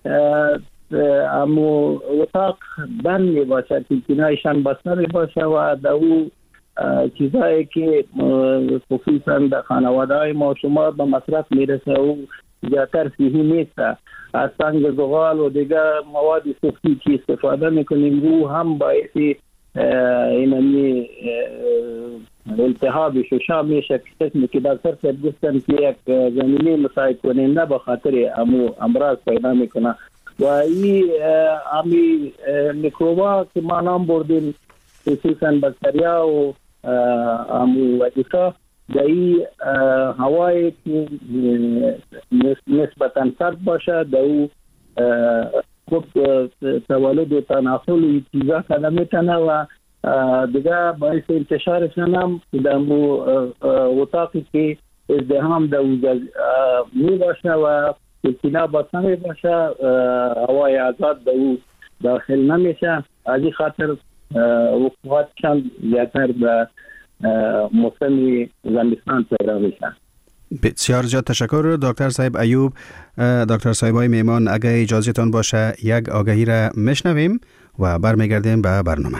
امو اتاق بند می باشه که کنایشان بسته می باشه و در او چیزایی که خصوصا در خانواده های ما شما به مصرف میرسه و زیادتر صحی نیست، از سنگ زغال و دیگر مواد سفتی که استفاده میکنیم او هم باعث اینمی التهاب ششا میشه که قسمی که در سر گفتن که یک زمینی مساعد کننده به خاطر امو امراض پیدا میکنه و این امی میکروبا که ما نام بردیم خصوصا بکتریا و امو وجیکا در این هوای که نسبتا سرد باشه در او خوب تولد و تناسل چیزا کنه میتونه و دیگه باعث انتشارشان هم در اتاقی که ازدحام در او می باشه و سینه بسته می باشه هوای آزاد در او داخل نمیشه. از این خاطر وقوعاتشان زیادتر به موسم زمستان پیدا میشه. بسیار زیاد تشکر دکتر صاحب ایوب. دکتر صاحب های میمان، اگه اجازهتان باشه یک آگهی را میشنویم و برمیگردیم به برنامه.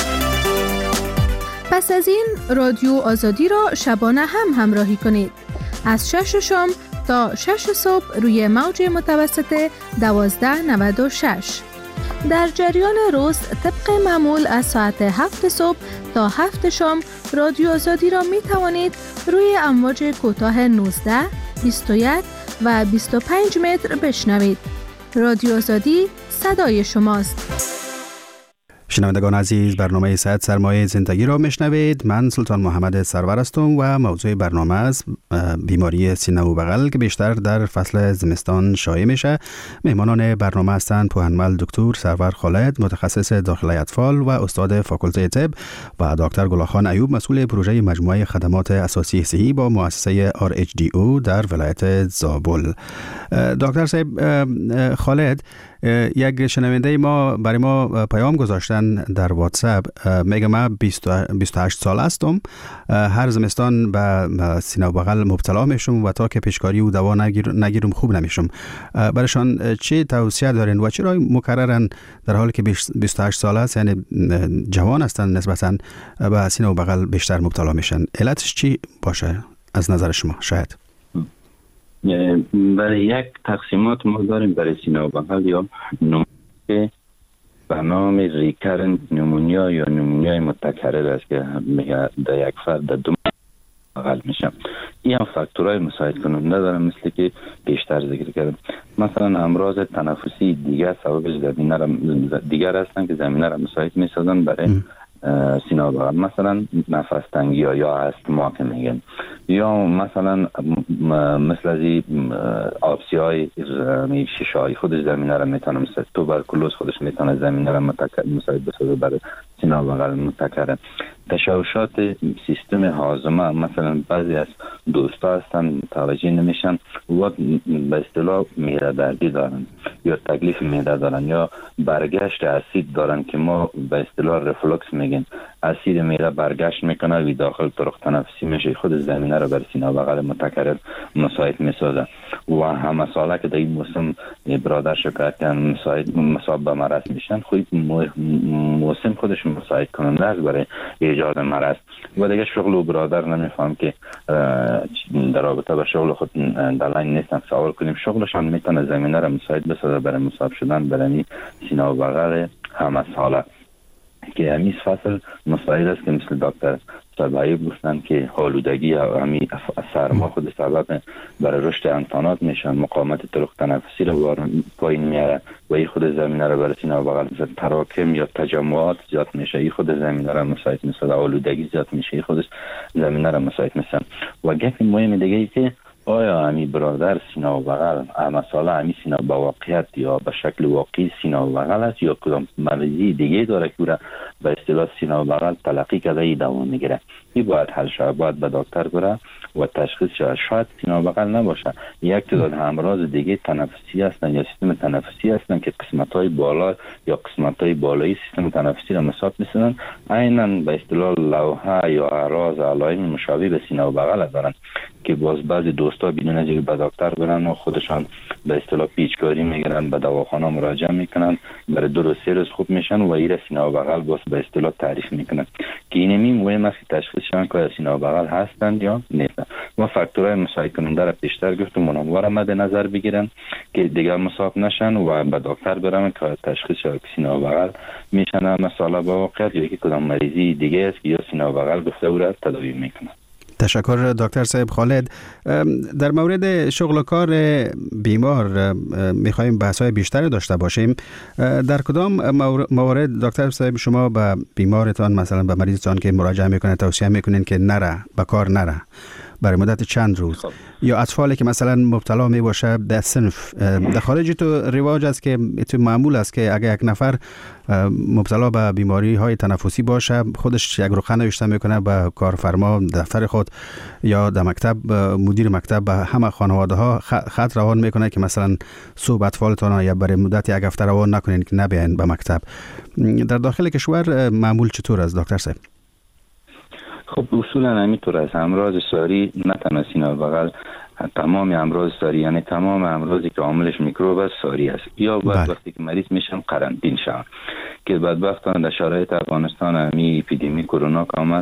پس از این رادیو آزادی را شبانه هم همراهی کنید. از شش شام تا شش صبح روی موج متوسط دوازده نود و شش. در جریان روز طبق معمول از ساعت هفت صبح تا هفت شام رادیو آزادی را می توانید روی امواج کوتاه نوزده، بیست و یک و بیست و پنج متر بشنوید. رادیو آزادی صدای شماست. شنوندگان عزیز، برنامه صحت سرمایه زندگی را میشنوید. من سلطان محمد سرور هستم و موضوع برنامه است بیماری سینه و بغل که بیشتر در فصل زمستان شایع میشه. مهمانان برنامه هستند پوهنمل دکتر سرور خالد، متخصص داخله اطفال و استاد فاکولته طب، و دکتر گلاخان ایوب، مسئول پروژه مجموعه خدمات اساسی صحی با مؤسسه آر اچ دی او در ولایت زابل. دکتر صاحب خالد، یک شنونده ما برای ما پیام گذاشتن در واتساپ، میگه من بیست و هشت سال هستم، هر زمستان به سینه و بغل مبتلا میشم و تا که پیشکاری و دوا نگیر نگیرم خوب نمیشم. برایشان چه توصیه دارین و چرا مکررن در حالی که بیست و هشت سال است، یعنی جوان هستن، نسبتا به سینه و بغل بیشتر مبتلا میشن؟ علتش چی باشه از نظر شما؟ شاید برای یک تقسیمات ما داریم برای سینه و بغل، یا نمونه به نام ریکرنت نمونیا یا نمونیای متکرر است که در یک فرد در دو بغل میشه. این هم فاکتورهای مساعد کننده دارن، مثل که بیشتر ذکر کردم. مثلا امراض تنفسی دیگر سبب زمینه را دیگر هستن که زمینه را مساعد میسازن برای سینه و بغل، مثلا نفس تنگی یا استما که میگن، یا مثلا مثل از آبسی های شیشه های خودش زمینه را میتونه، مثل توبرکولوز خودش میتونه زمینه را مساعد بسازه برای سینه و بغل متکرر. تشوشات سیستم هاضمه، مثلا بعضی از دوستا هستن توجه نمیشن و به اصطلاح معده دردی دارن یا تکلیف معده دارن یا برگشت اسید دارن که ما به اصطلاح رفلوکس میگن. اسید معده برگشت میکنه و داخل طرق تنفسی میشه، خود زمینه را بر سینه و بغل متکرر مساعد میسازه. و همه ساله که در این موسم برادر شکایت کردن مساعد مصاب به مرض میشن، خود موسم خودش مساعد کننده است برای ایجاد مرض. و دیگه شغل و برادر نمیفهم که در رابطه با شغل خود دلائل نیستن سوال کنیم، شغلشان میتونه زمینه را مساعد بسازه برای مصاب شدن برای سینه و بغل همه ساله. که همیز فصل مساعد است که مثل دکتر سربایی گفتن که آلودگی یا همی سرما خود سبب برای رشد انتانات میشن، مقاومت طرق تنفسی رو پایین میاره و این خود زمینه رو برای سینه و بغل مثل تراکم یا تجمعات زیاد میشه، این خود زمینه رو مساعد میسازه. آلودگی زیاد میشه، این خودش زمینه رو مساعد میسازه. و گپ مهم دیگه ای که آیا همی برادر سینه و بغل مسئله همی سینه به واقعیت یا به شکل واقعی سینه و بغل است یا کدام مریضی دیگه داره که به اصطلاح سینه و بغل تلقی کرده ای دوام میگیره؟ این باید حل شود، باید به دکتر بره و تشخیص شود. شاید سینه و بغل نباشه، یک تعداد امراض دیگه تنفسی هستن یا سیستم تنفسی هستن که قسمت‌های بالا یا قسمت‌های بالایی سیستم تنفسی را مساعد می‌سازن، عیناً به اصطلاح لوحه یا اعراض علائم مشابه به سینه و بغل دارن که باز بعضی دوستا بدون از اینکه به دکتر برن و خودشان به اصطلاح پیچکاری میگیرن، به دواخانه مراجعه میکنن، برای دو روز سه روز خوب میشن و این سینه و بغل باز به اصطلاح تعریف میکنن که اینمی مهم است که تشخیص شون که سینه و بغل هستند یا نیستند. ما فاکتورهای مساعد کننده را بیشتر گفتم، اونها را مد نظر بگیرن که دیگه مصاب نشن و به دکتر برن که تشخیص شود سینه و بغل میشن مسئله با واقعیت یا که کدام مریضی دیگه است که یا سینه و بغل گفته او را تداوی میکنن. تشکر دکتر صاحب خالد. در مورد شغل و کار بیمار میخوایم بحث‌های بیشتری داشته باشیم. در کدام موارد دکتر صاحب شما به بیمارتان، مثلا به مریضتان که مراجعه میکنه توصیه میکنین که نره به کار نره برای مدت چند روز؟ یا اطفالی که مثلا مبتلا می باشه در صنف، در خارج تو رواج است که تو معمول است که اگر یک نفر مبتلا به بیماری های تنفسی باشه خودش یک رخنه نوشته میکنه به کارفرما دفتر خود یا در مکتب مدیر مکتب به همه خانواده ها خط روان میکنه که مثلا صبح اطفالتان یا برای مدت یک هفته روان نکنین که نبیاین به مکتب. در داخل کشور معمول چطور است دکتر صاحب؟ خب اصولا همینطور است. امراض ساری نه تنها سینه و بغل، تمام امراض ساری یعنی تمام امراضی که عاملش میکروب است ساری است. یا بعد وقتی که مریض میشن قرنطین شون که بدبختانه در شرایط افغانستان همی اپیدمی کرونا که آمد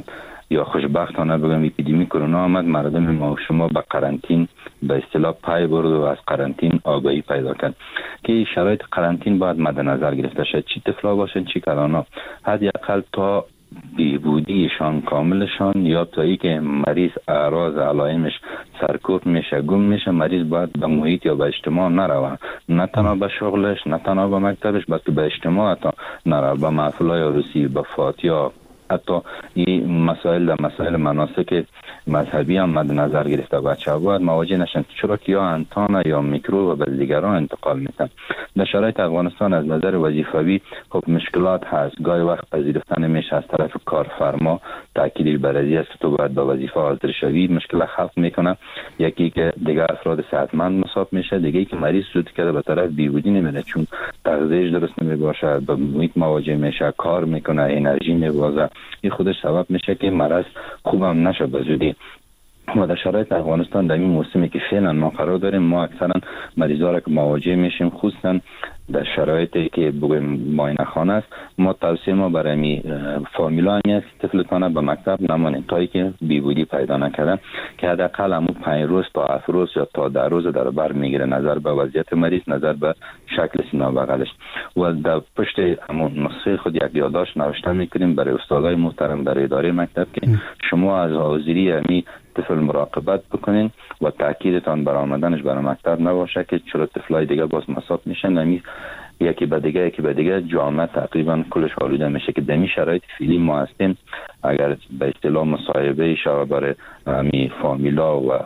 یا خوشبختانه بگم اپیدمی کرونا آمد، مردم ما و شما به قرنطین به اصطلاح پای برد و از قرنطین آگاهی پیدا کرد که شرایط قرنطین باید مد نظر گرفته شد. چی طفلا باشن چی کلانا، حداقل تا بیهودیشان کاملشان یا تا ای که مریض اعراض علائمش سرکوب میشه گم میشه، مریض باید به محیط یا به اجتماع نروه، نه تنها به شغلش نه تنها به مکتبش بلکه به اجتماع حتی نروه، به محفلای عروسی، به فاتحه، حتی این مسائل در مسائل مناسک مذهبی هم مد نظر گرفته. بچه ها باید مواجه نشن، چرا که یا انتان یا میکروب و به دیگران انتقال میتن. در شرایط افغانستان از نظر وظیفوی خب مشکلات هست، گاهی وقت پذیرفتن میشه از طرف کارفرما، تاکید بر این است که تو باید با وظیفه حاضر شوی، مشکل خلق میکنه. یکی که دیگر افراد صحتمند مصاب میشه، دیگه که مریض شد که به طرف بیهودی نمیره چون تغذیه‌اش درست نمیباشه، با محیط مواجه میشه، کار میکنه، انرژی میبازه، این خودش سبب میشه که مرض خوبم نشه به زودی. و در شرایط افغانستان در این موسمی که فعلا ما قرار داریم، ما اکثرا مریضا را که مواجه میشیم خصوصا در شرایطی که بگویم معاینه خانه است، ما توصیه ما برای می فامیلا همی است که طفلتان به مکتب نمانید تا اینکه بیهودی پیدا نکرده، که حداقل همون پنج روز تا هفت روز یا تا ده روز در بر میگیره نظر به وضعیت مریض، نظر به شکل سینه بغلش. و در پشت همون نسخه خود یک یادداشت نوشته میکنیم برای استادای محترم در اداره مکتب که شما از حاضری همی طفل مراقبت بکنین و تاکیدتان بر آمدنش برای مکتب نباشه که چرا طفلای دیگه باز مصاب میشن، نمی یکی به دیگه یکی به دیگه جامعه تقریبا کلش آلوده میشه. که دمی شرایط فعلی ما هستیم، اگر به اصطلاح مصاحبه شما برای می فامیلا و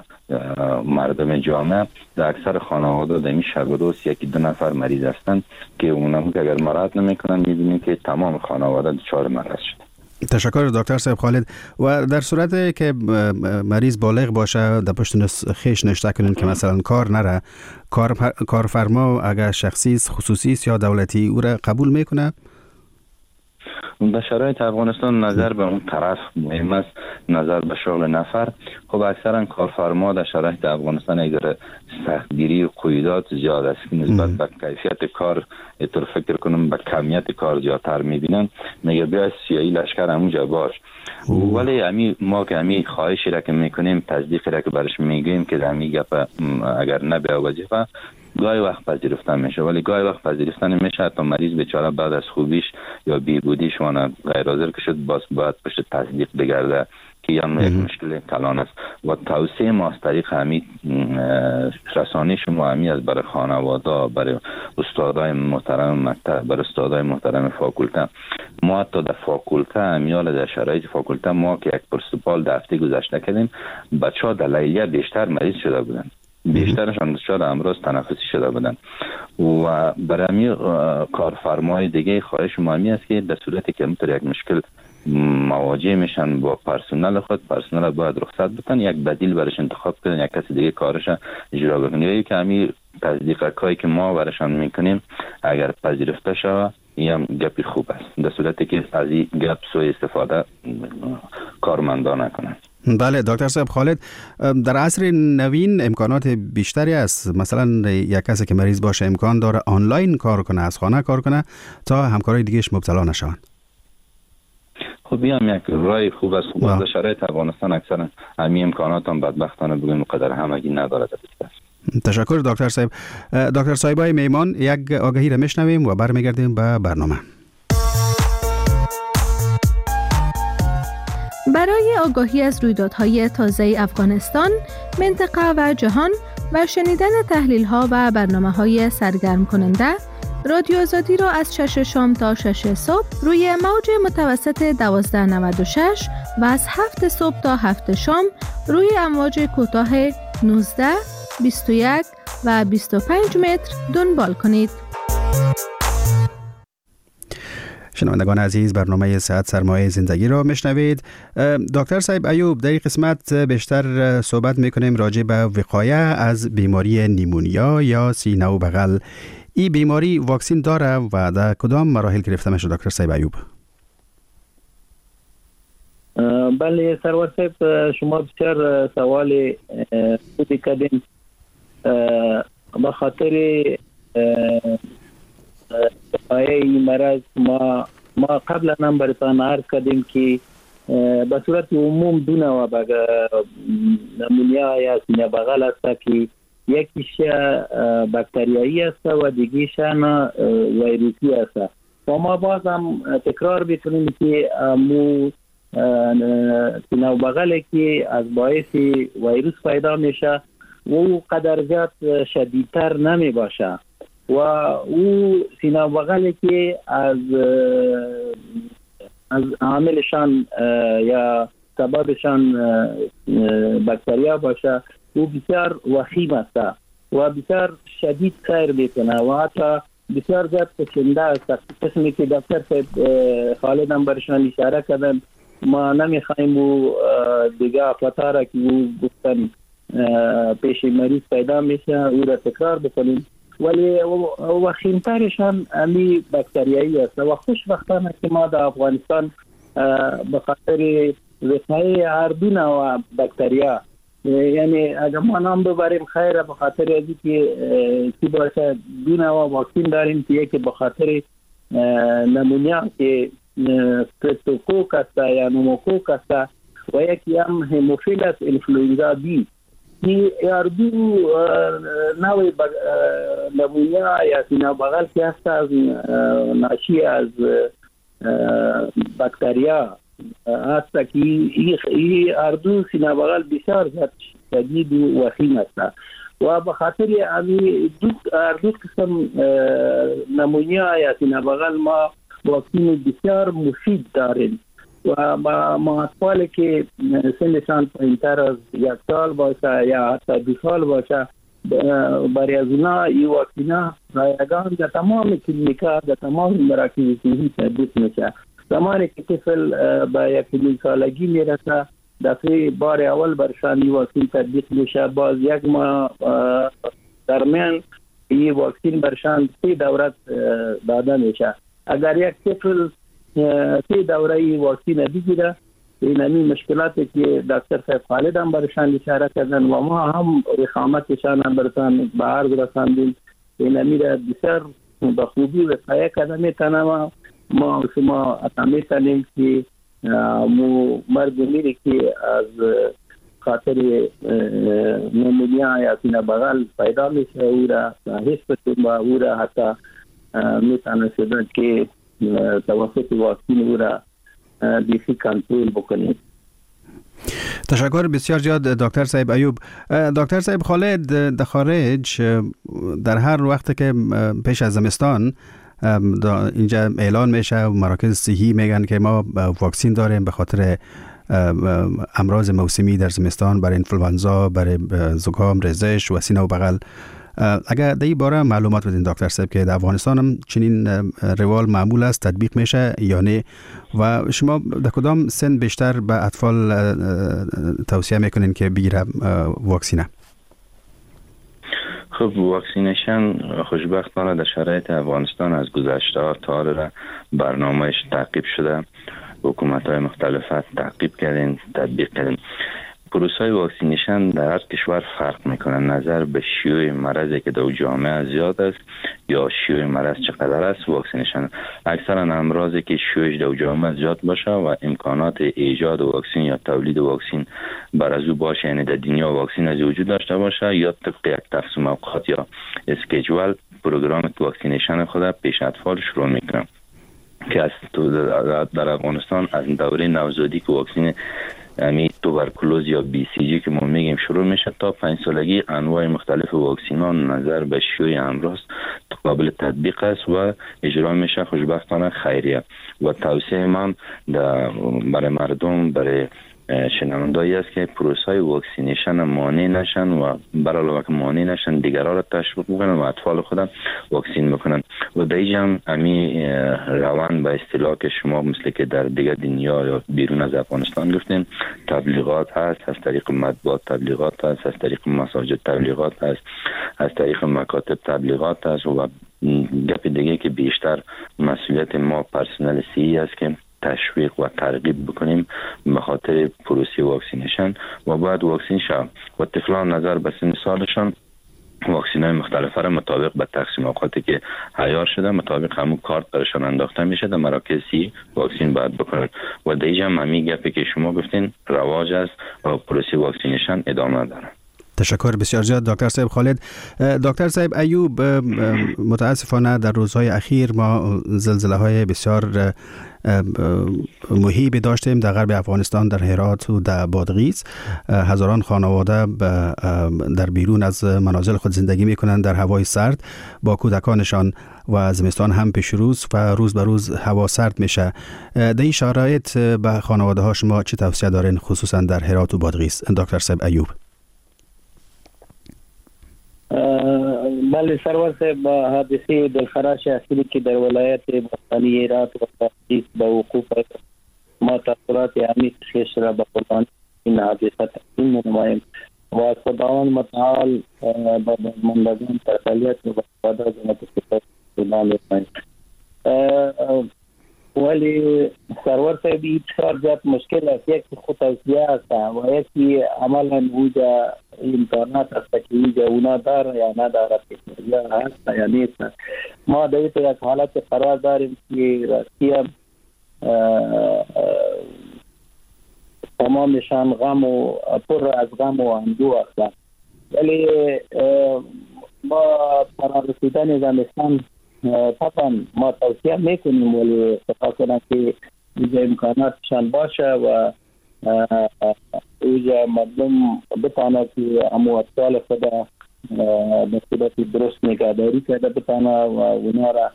مردم جامعه، در اکثر خانواده دمی شب و روز یکی دو نفر مریض هستن که اونم که اگر مراعات نمیکنن میبینیم که تمام خانواده دچار مرض شده. تشکر دکتر صاحب خالد. و در صورتی که مریض بالغ باشه در پشت خیش نشته کنین که مثلا کار نره، کار کارفرما اگر شخصی خصوصی یا دولتی او را قبول میکنه؟ در شرایط افغانستان نظر به اون طرف مهم است، نظر به شغل نفر. خب اکثرا کارفرما در شرایط افغانستان اگر سختگیری و قیودات زیاد است که نسبت به کیفیت کار اتر فکر کنم به کمیت کار زیادتر میبینن، میگه بیا سیایی لشکر همونجا باش. ولی امی ما که امی خواهشی را که میکنیم، تصدیقی را که برش میگیم که امی گپ اگر نبیا وظیفه گاهی وقت پذیرفتن میشه، ولی گاهی وقت پذیرفتن میشه تا مریض بیچاره بعد از خوبیش یا بیهودیش وانه غیر حاضر که شد باز باید پشت تصدیق بگرده که یا یک مشکل کلان است. و توصیه ما از طریق همی رسانه شما همی از برای خانواده، برای استادای محترم مکتب، برای استادای محترم فاکولته، ما حتی در فاکولته همیال در شرایط فاکولته ما که یک پرسپال در هفته گذشته کردیم، بچه ها در لیلیه بیشتر مریض شده بودن، بیشترشان دچار امراض تنفسی شده بودن. و برای همی کارفرمای دیگه خواهش ما همی است که در صورتی که همطور یک مشکل مواجه میشن با پرسنل خود، پرسنل باید رخصت بتن، یک بدیل برش انتخاب کنن، یک کسی دیگه کارش اجرا بکنه. یا که همی تصدیقاتی که ما برشان میکنیم اگر پذیرفته شود این هم گپی خوب است، در صورتی که از این گپ سوء استفاده کارمندان نکنن. بله دکتر صاحب خالد، در عصر نوین امکانات بیشتری است. مثلا یک کسی که مریض باشه امکان داره آنلاین کار کنه، از خانه کار کنه تا همکارای دیگهش مبتلا نشون. خب این هم یک رای خوب است. خوب در شرایط افغانستان اکثرا همین امکانات هم بدبختانه بگیم قدر همگی نداره. تشکر دکتر صاحب. دکتر صاحبای میمان، یک آگهی را میشنویم و برمیگردیم به برنامه. برای آگاهی از رویدادهای تازه افغانستان، منطقه و جهان و شنیدن تحلیل‌ها و برنامه‌های سرگرم کننده، رادیو آزادی را از شش شام تا شش صبح روی موج متوسط دوازده نود و شش و از هفت صبح تا هفت شام روی امواج کوتاه نوزده، بیست و یک و بیست و پنج متر دنبال کنید. شنوندگان عزیز، برنامه صحت سرمایه زندگی را میشنوید. دکتر صاحب ایوب، در این قسمت بیشتر صحبت میکنیم راجع به وقایه از بیماری نیمونیا یا سینه و بغل. این بیماری واکسین داره و در کدام مراحل گرفته میشه دکتر صاحب ایوب؟ بله سرور صاحب، شما بسیار سوال خوبی کردین. به خاطر این مرض ما ما قبلا هم براتان عرض کردیم که به صورت عموم دو نوع نمونیا یا سینه بغل است که یکیش باکتریایی است و دیگیش ویروسی است و ما باز هم تکرار میتونیم که مو سینه بغل که از باعث ویروس پیدا میشه و او قدر زیاد شدیدتر نمی باشه و او سینه بغل که از از عاملشان یا سببشان باکتریا باشه او بسیار وخیم است و بسیار شدید سیر میکنه و حتی بسیار زیاد کشنده است. قسمی که دکتر صاحب خالد هم برشان اشاره کردن ما نمیخوایم او دیگه افلاتا را که او گفتن پیش مریض پیدا میشه او را تکرار بکنیم ولی وخیمترشان امی باکتریایی است و خوشبختانه که ما در افغانستان به خاطر وقایع هر دو نوع باکتریا یعنی اگر ما نام ببریم خیره به خاطر ازی که چی باشه دو نوع واکسین داریم که یکی به خاطر نمونیا که سترپتوکوک است یا نوموکوک است و یکی هم هموفیلس انفلوئنزا بی که هر دو نوع نمونیا یا سینه بغل که هست از ناشی از باکتریا هست که این هر دو سینه بغل بسیار زیاد شدید و وخیم است و به خاطر هر دو قسم نمونیا یا سینه بغل ما واکسین بسیار مفید داریم و ما اطفالی که سنشان پایینتر از یک سال باشه یا حتی دو سال باشه برای از اونا این واکسینا رایگان در تمام کلینیکا در تمام مراکز صحی تطبیق میشه. زمانی که طفل به یک کلینیک سالگی میرسه دفعه بار اول برشان این واکسین تطبیق میشه باز یک ماه درمیان این واکسین برشان سه دورت داده میشه. اگر یک طفل سه دوره این واکسین بگیره این همین مشکلاتی که دکتر صاحب خالد هم برشان اشاره کردن و ما هم رخامتشان هم برشان به عرض رساندیم این همین را بسیار به خوبی وقایع کرده میتونه ما ما شما میتونیم که مردمی که از خاطر نمونیا یا سینه بغل پیدا میشه او را حس بکنیم و او را حتی میتونه شده که توسط واکسین او را بیشی کنترل بکنیم. تشکر بسیار زیاد دکتر صاحب ایوب. دکتر صاحب خالد در خارج در هر وقت که پیش از زمستان اینجا اعلان میشه و مراکز صحی میگن که ما واکسین داریم به خاطر امراض موسمی در زمستان برای انفلوانزا، برای زکام، رزش و سینه و بغل. اگر در این باره معلومات بدین دکتر صاحب که در افغانستان هم چنین روال معمول است تطبیق میشه یا نه و شما در کدام سن بیشتر به اطفال توصیه میکنین که بگیره واکسینه؟ خب واکسینیشن خوشبختانه در شرایط افغانستان از گذشته ها تا حالا برنامهش تعقیب شده، حکومت های مختلف تعقیب کردن، تطبیق کردن. پروسه واکسینیشن در هر کشور فرق میکنه نظر به شیوع مرضی که در جامعه زیاد است یا شیوع مرض چقدر است. واکسینیشن اکثرا امراضی که شیوعش در جامعه زیاد باشه و امکانات ایجاد واکسین یا تولید واکسین بر از او باشه، یعنی در دنیا واکسین از وجود داشته باشه یا طبق یک تقسیم اوقات یا اسکیجول پروگرام واکسینیشن خود پیش اطفال شروع میکنن که از در افغانستان از دوره نوزادی که واکسین امی توبرکلوز یا بی سی جی که ما میگیم شروع میشه تا پنج سالگی انواع مختلف واکسینان نظر به شیوع امراض قابل تطبیق است و اجرا میشه خوشبختانه خیریه و توصیه من برای مردم برای شنوندایی است که پروسه واکسینیشن مانع نشن و برای که مانع نشن دیگران را تشویق بکنن و اطفال خودم واکسین بکنن و در اینجا هم امی روان به اصطلاح که شما مثل که در دیگر دنیا یا بیرون از افغانستان گفتین تبلیغات هست، از طریق مطبوعات تبلیغات هست، از طریق مساجد تبلیغات هست، از طریق مکاتب تبلیغات هست و گپ دیگه که بیشتر مسئولیت ما پرسنل سی است که تشویق و ترغیب بکنیم به خاطر پروسه واکسینیشن و باید واکسین شوند و طفلان نظر به سن سالشان واکسین های مختلف را مطابق به تقسیم اوقاتی که عیار شده مطابق همون کارت برشان انداخته میشه در مراکزی واکسین باید بکنن و دیگه هم همین گپی که شما گفتین رواج است و پروسه واکسینشن ادامه داره. تشکر بسیار زیاد دکتر صاحب خالد. دکتر صاحب ایوب، متاسفانه در روزهای اخیر ما زلزله های بسیار مهیبی داشتیم در غرب افغانستان، در هرات و در بادغیس. هزاران خانواده در بیرون از منازل خود زندگی میکنند در هوای سرد با کودکانشان و زمستان هم پیش روز و روز به روز هوا سرد میشه. در این شرایط به خانواده ها شما چه توصیه دارین خصوصا در هرات و بادغیس دکتر صاحب ایوب؟ بله سرور صاحب، حادثه دلخراش اخیری که در ولایت باستانی هرات و بادغیس به وقوع پیوست ما تاثیرات عمیق خویش را به قربانی این حادثه تقدیم نماییم و از خداوند متعال به درماندگان تسلیت و به خدا جنت الفردوس دعا می‌کنیم. ولی سرور صاحب این بسیار زیاد مشکل است. یکی خود توصیه است و یکی عملا اوجا امکانات است که اوجا اونا داره یا نداره، یا هست یا نیست. ما در یک حالت قرار داریم که راستی هم تمامشان غم و پر از غم و اندوه است. ولی ما قرار رسیدن زمستان طبعا ما توصیه میکنیم ولی خطا کنم که اوجا امکاناتشان باشه و اوجا مردم بتانه که امو اطفال خود به صورت درست نگهداری کرده بتانه و اونا را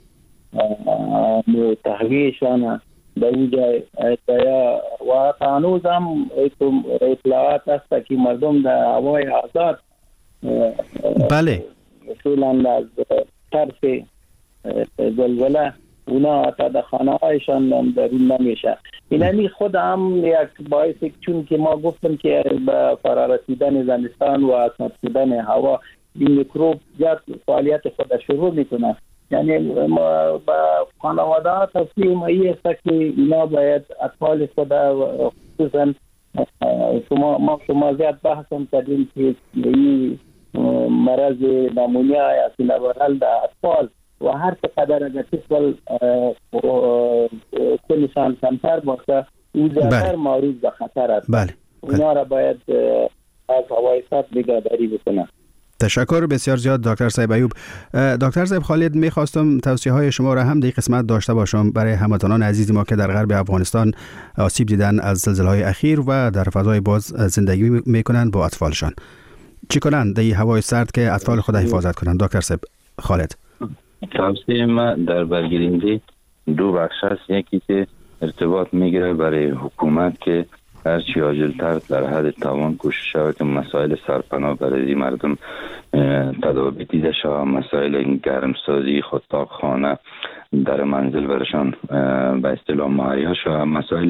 تحویشان در اوجا اتیا و تانوز هم اطلاعات است که مردم در هوای آزاد بله اصولا از طرف زلزله اونا تا در خانه هایشان درون نمیشه. اینمی خود هم یک باعث چون که ما گفتم که به فرارسیدن زمستان و اسمت شدن هوا این میکروب زیاد فعالیت خود شروع میکنه. یعنی ما به خانواده ها توصیه ما این است که اینا باید اطفال خود خصوصا شما ما شما زیاد بحث هم کردیم که این مرض نمونیا یا سینه بغل در اطفال و هر چقدر اگر طفل سنشان کمتر باشه او زیادتر معرض به خطر است. بله. اونا را باید از هوای سرد نگهداری بکنن. تشکر بسیار زیاد دکتر صاحب ایوب. دکتر صاحب خالد، میخواستم توصیه های شما را هم در قسمت داشته باشم برای هموطنان عزیز ما که در غرب افغانستان آسیب دیدن از زلزله های اخیر و در فضای باز زندگی میکنند با اطفالشان. چی کنند در هوای سرد که اطفال خود حفاظت کنند دکتر صاحب خالد؟ توصیه ما در برگیرنده دو بخش است. یکی که ارتباط میگیره برای حکومت که هرچی عاجل‌تر در حد توان کوشش شود که مسائل سرپناه برای مردم تداوی دیده شود، مسائل گرمسازی خودتاق خانه در منزل برشان به اصطلاح مهیا شود، مسائل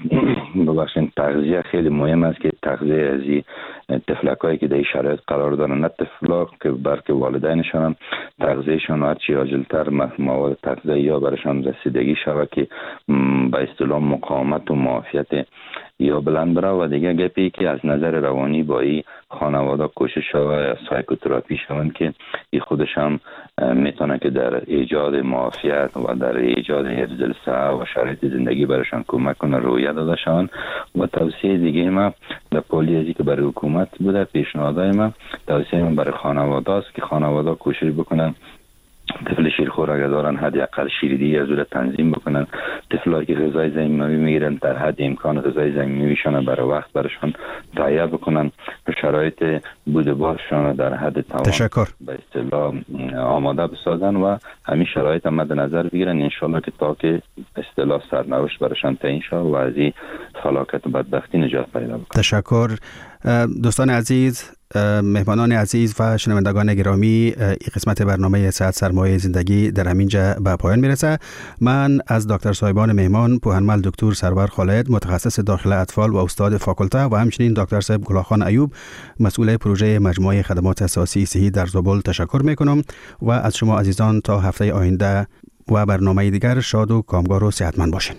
ببخشید تغذیه خیلی مهم است که تغذیه از این طفلکایی که در شرایط قرار دارن، نه طفلا که بلکه والدینشان هم تغذیهشان هرچی عاجل‌تر مواد تغذیه‌ای برشان رسیدگی شود که به اصطلاح مقاومت و معافیت یا بلند بره. و دیگه گپی که از نظر روانی با این خانواده کوشش شود سایکوتراپی شوند که این خودش هم میتونه که در ایجاد معافیت و در ایجاد حفظ الصحه و شرایط زندگی برشان کمک کنه رویه داده شوند. و توصیه دیگه ما در پالیزی که برای حکومت بوده، پیشنهادهای ما توصیه ما برای خانواده است که خانواده کوشش بکنن طفل شیرخور اگر دارن حداقل شیردهی از اون تنظیم بکنن. طفلایی که غذای ضمیموی میگیرن در حد امکان غذای ضمیمویشان برای وقت برشان تهیه بکنن، شرایط بوده باششان در حد توان تشکر به اصطلاح آماده بسازن و همین شرایط هم مد نظر بگیرن انشالله که تا که اصطلاح سرنوشت برشان تعیین شود و از این فلاکت و بدبختی نجات پیدا بکنن. تشکر دوستان عزیز، مهمانان عزیز و شنوندگان گرامی، این قسمت برنامه صحت سرمایه زندگی در همینجا به پایان میرسه. من از دکتر صاحبان مهمان پوهنمل دکتر سرور خالد متخصص داخل اطفال و استاد فاکولته و همچنین دکتر صاحب گلاخان ایوب مسئول پروژه مجموعه خدمات اساسی صحی در زابل تشکر میکنم و از شما عزیزان تا هفته آینده و برنامه دیگر شاد و کامگار و صحتمند باشین.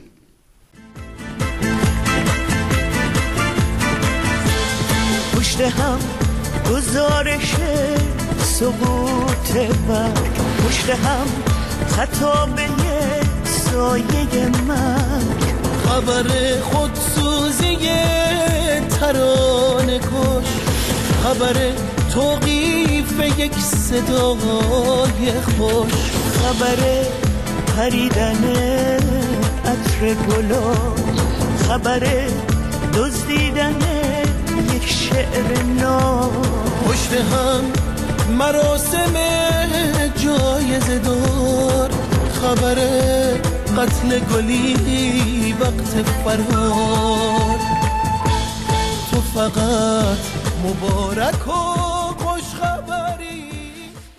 پشت هم گزارش سقوط برگ، پشت هم خطابه سایه مرگ، خبر خودسوزی ترانه کش، خبر توقیف یک صدای خوش، خبر پریدن عطر گلا، خبر دزدیدن یک شعر نو، پشت هم مراسم جایزه دار، خبر قتل گلی وقت فرار، تو فقط مبارک و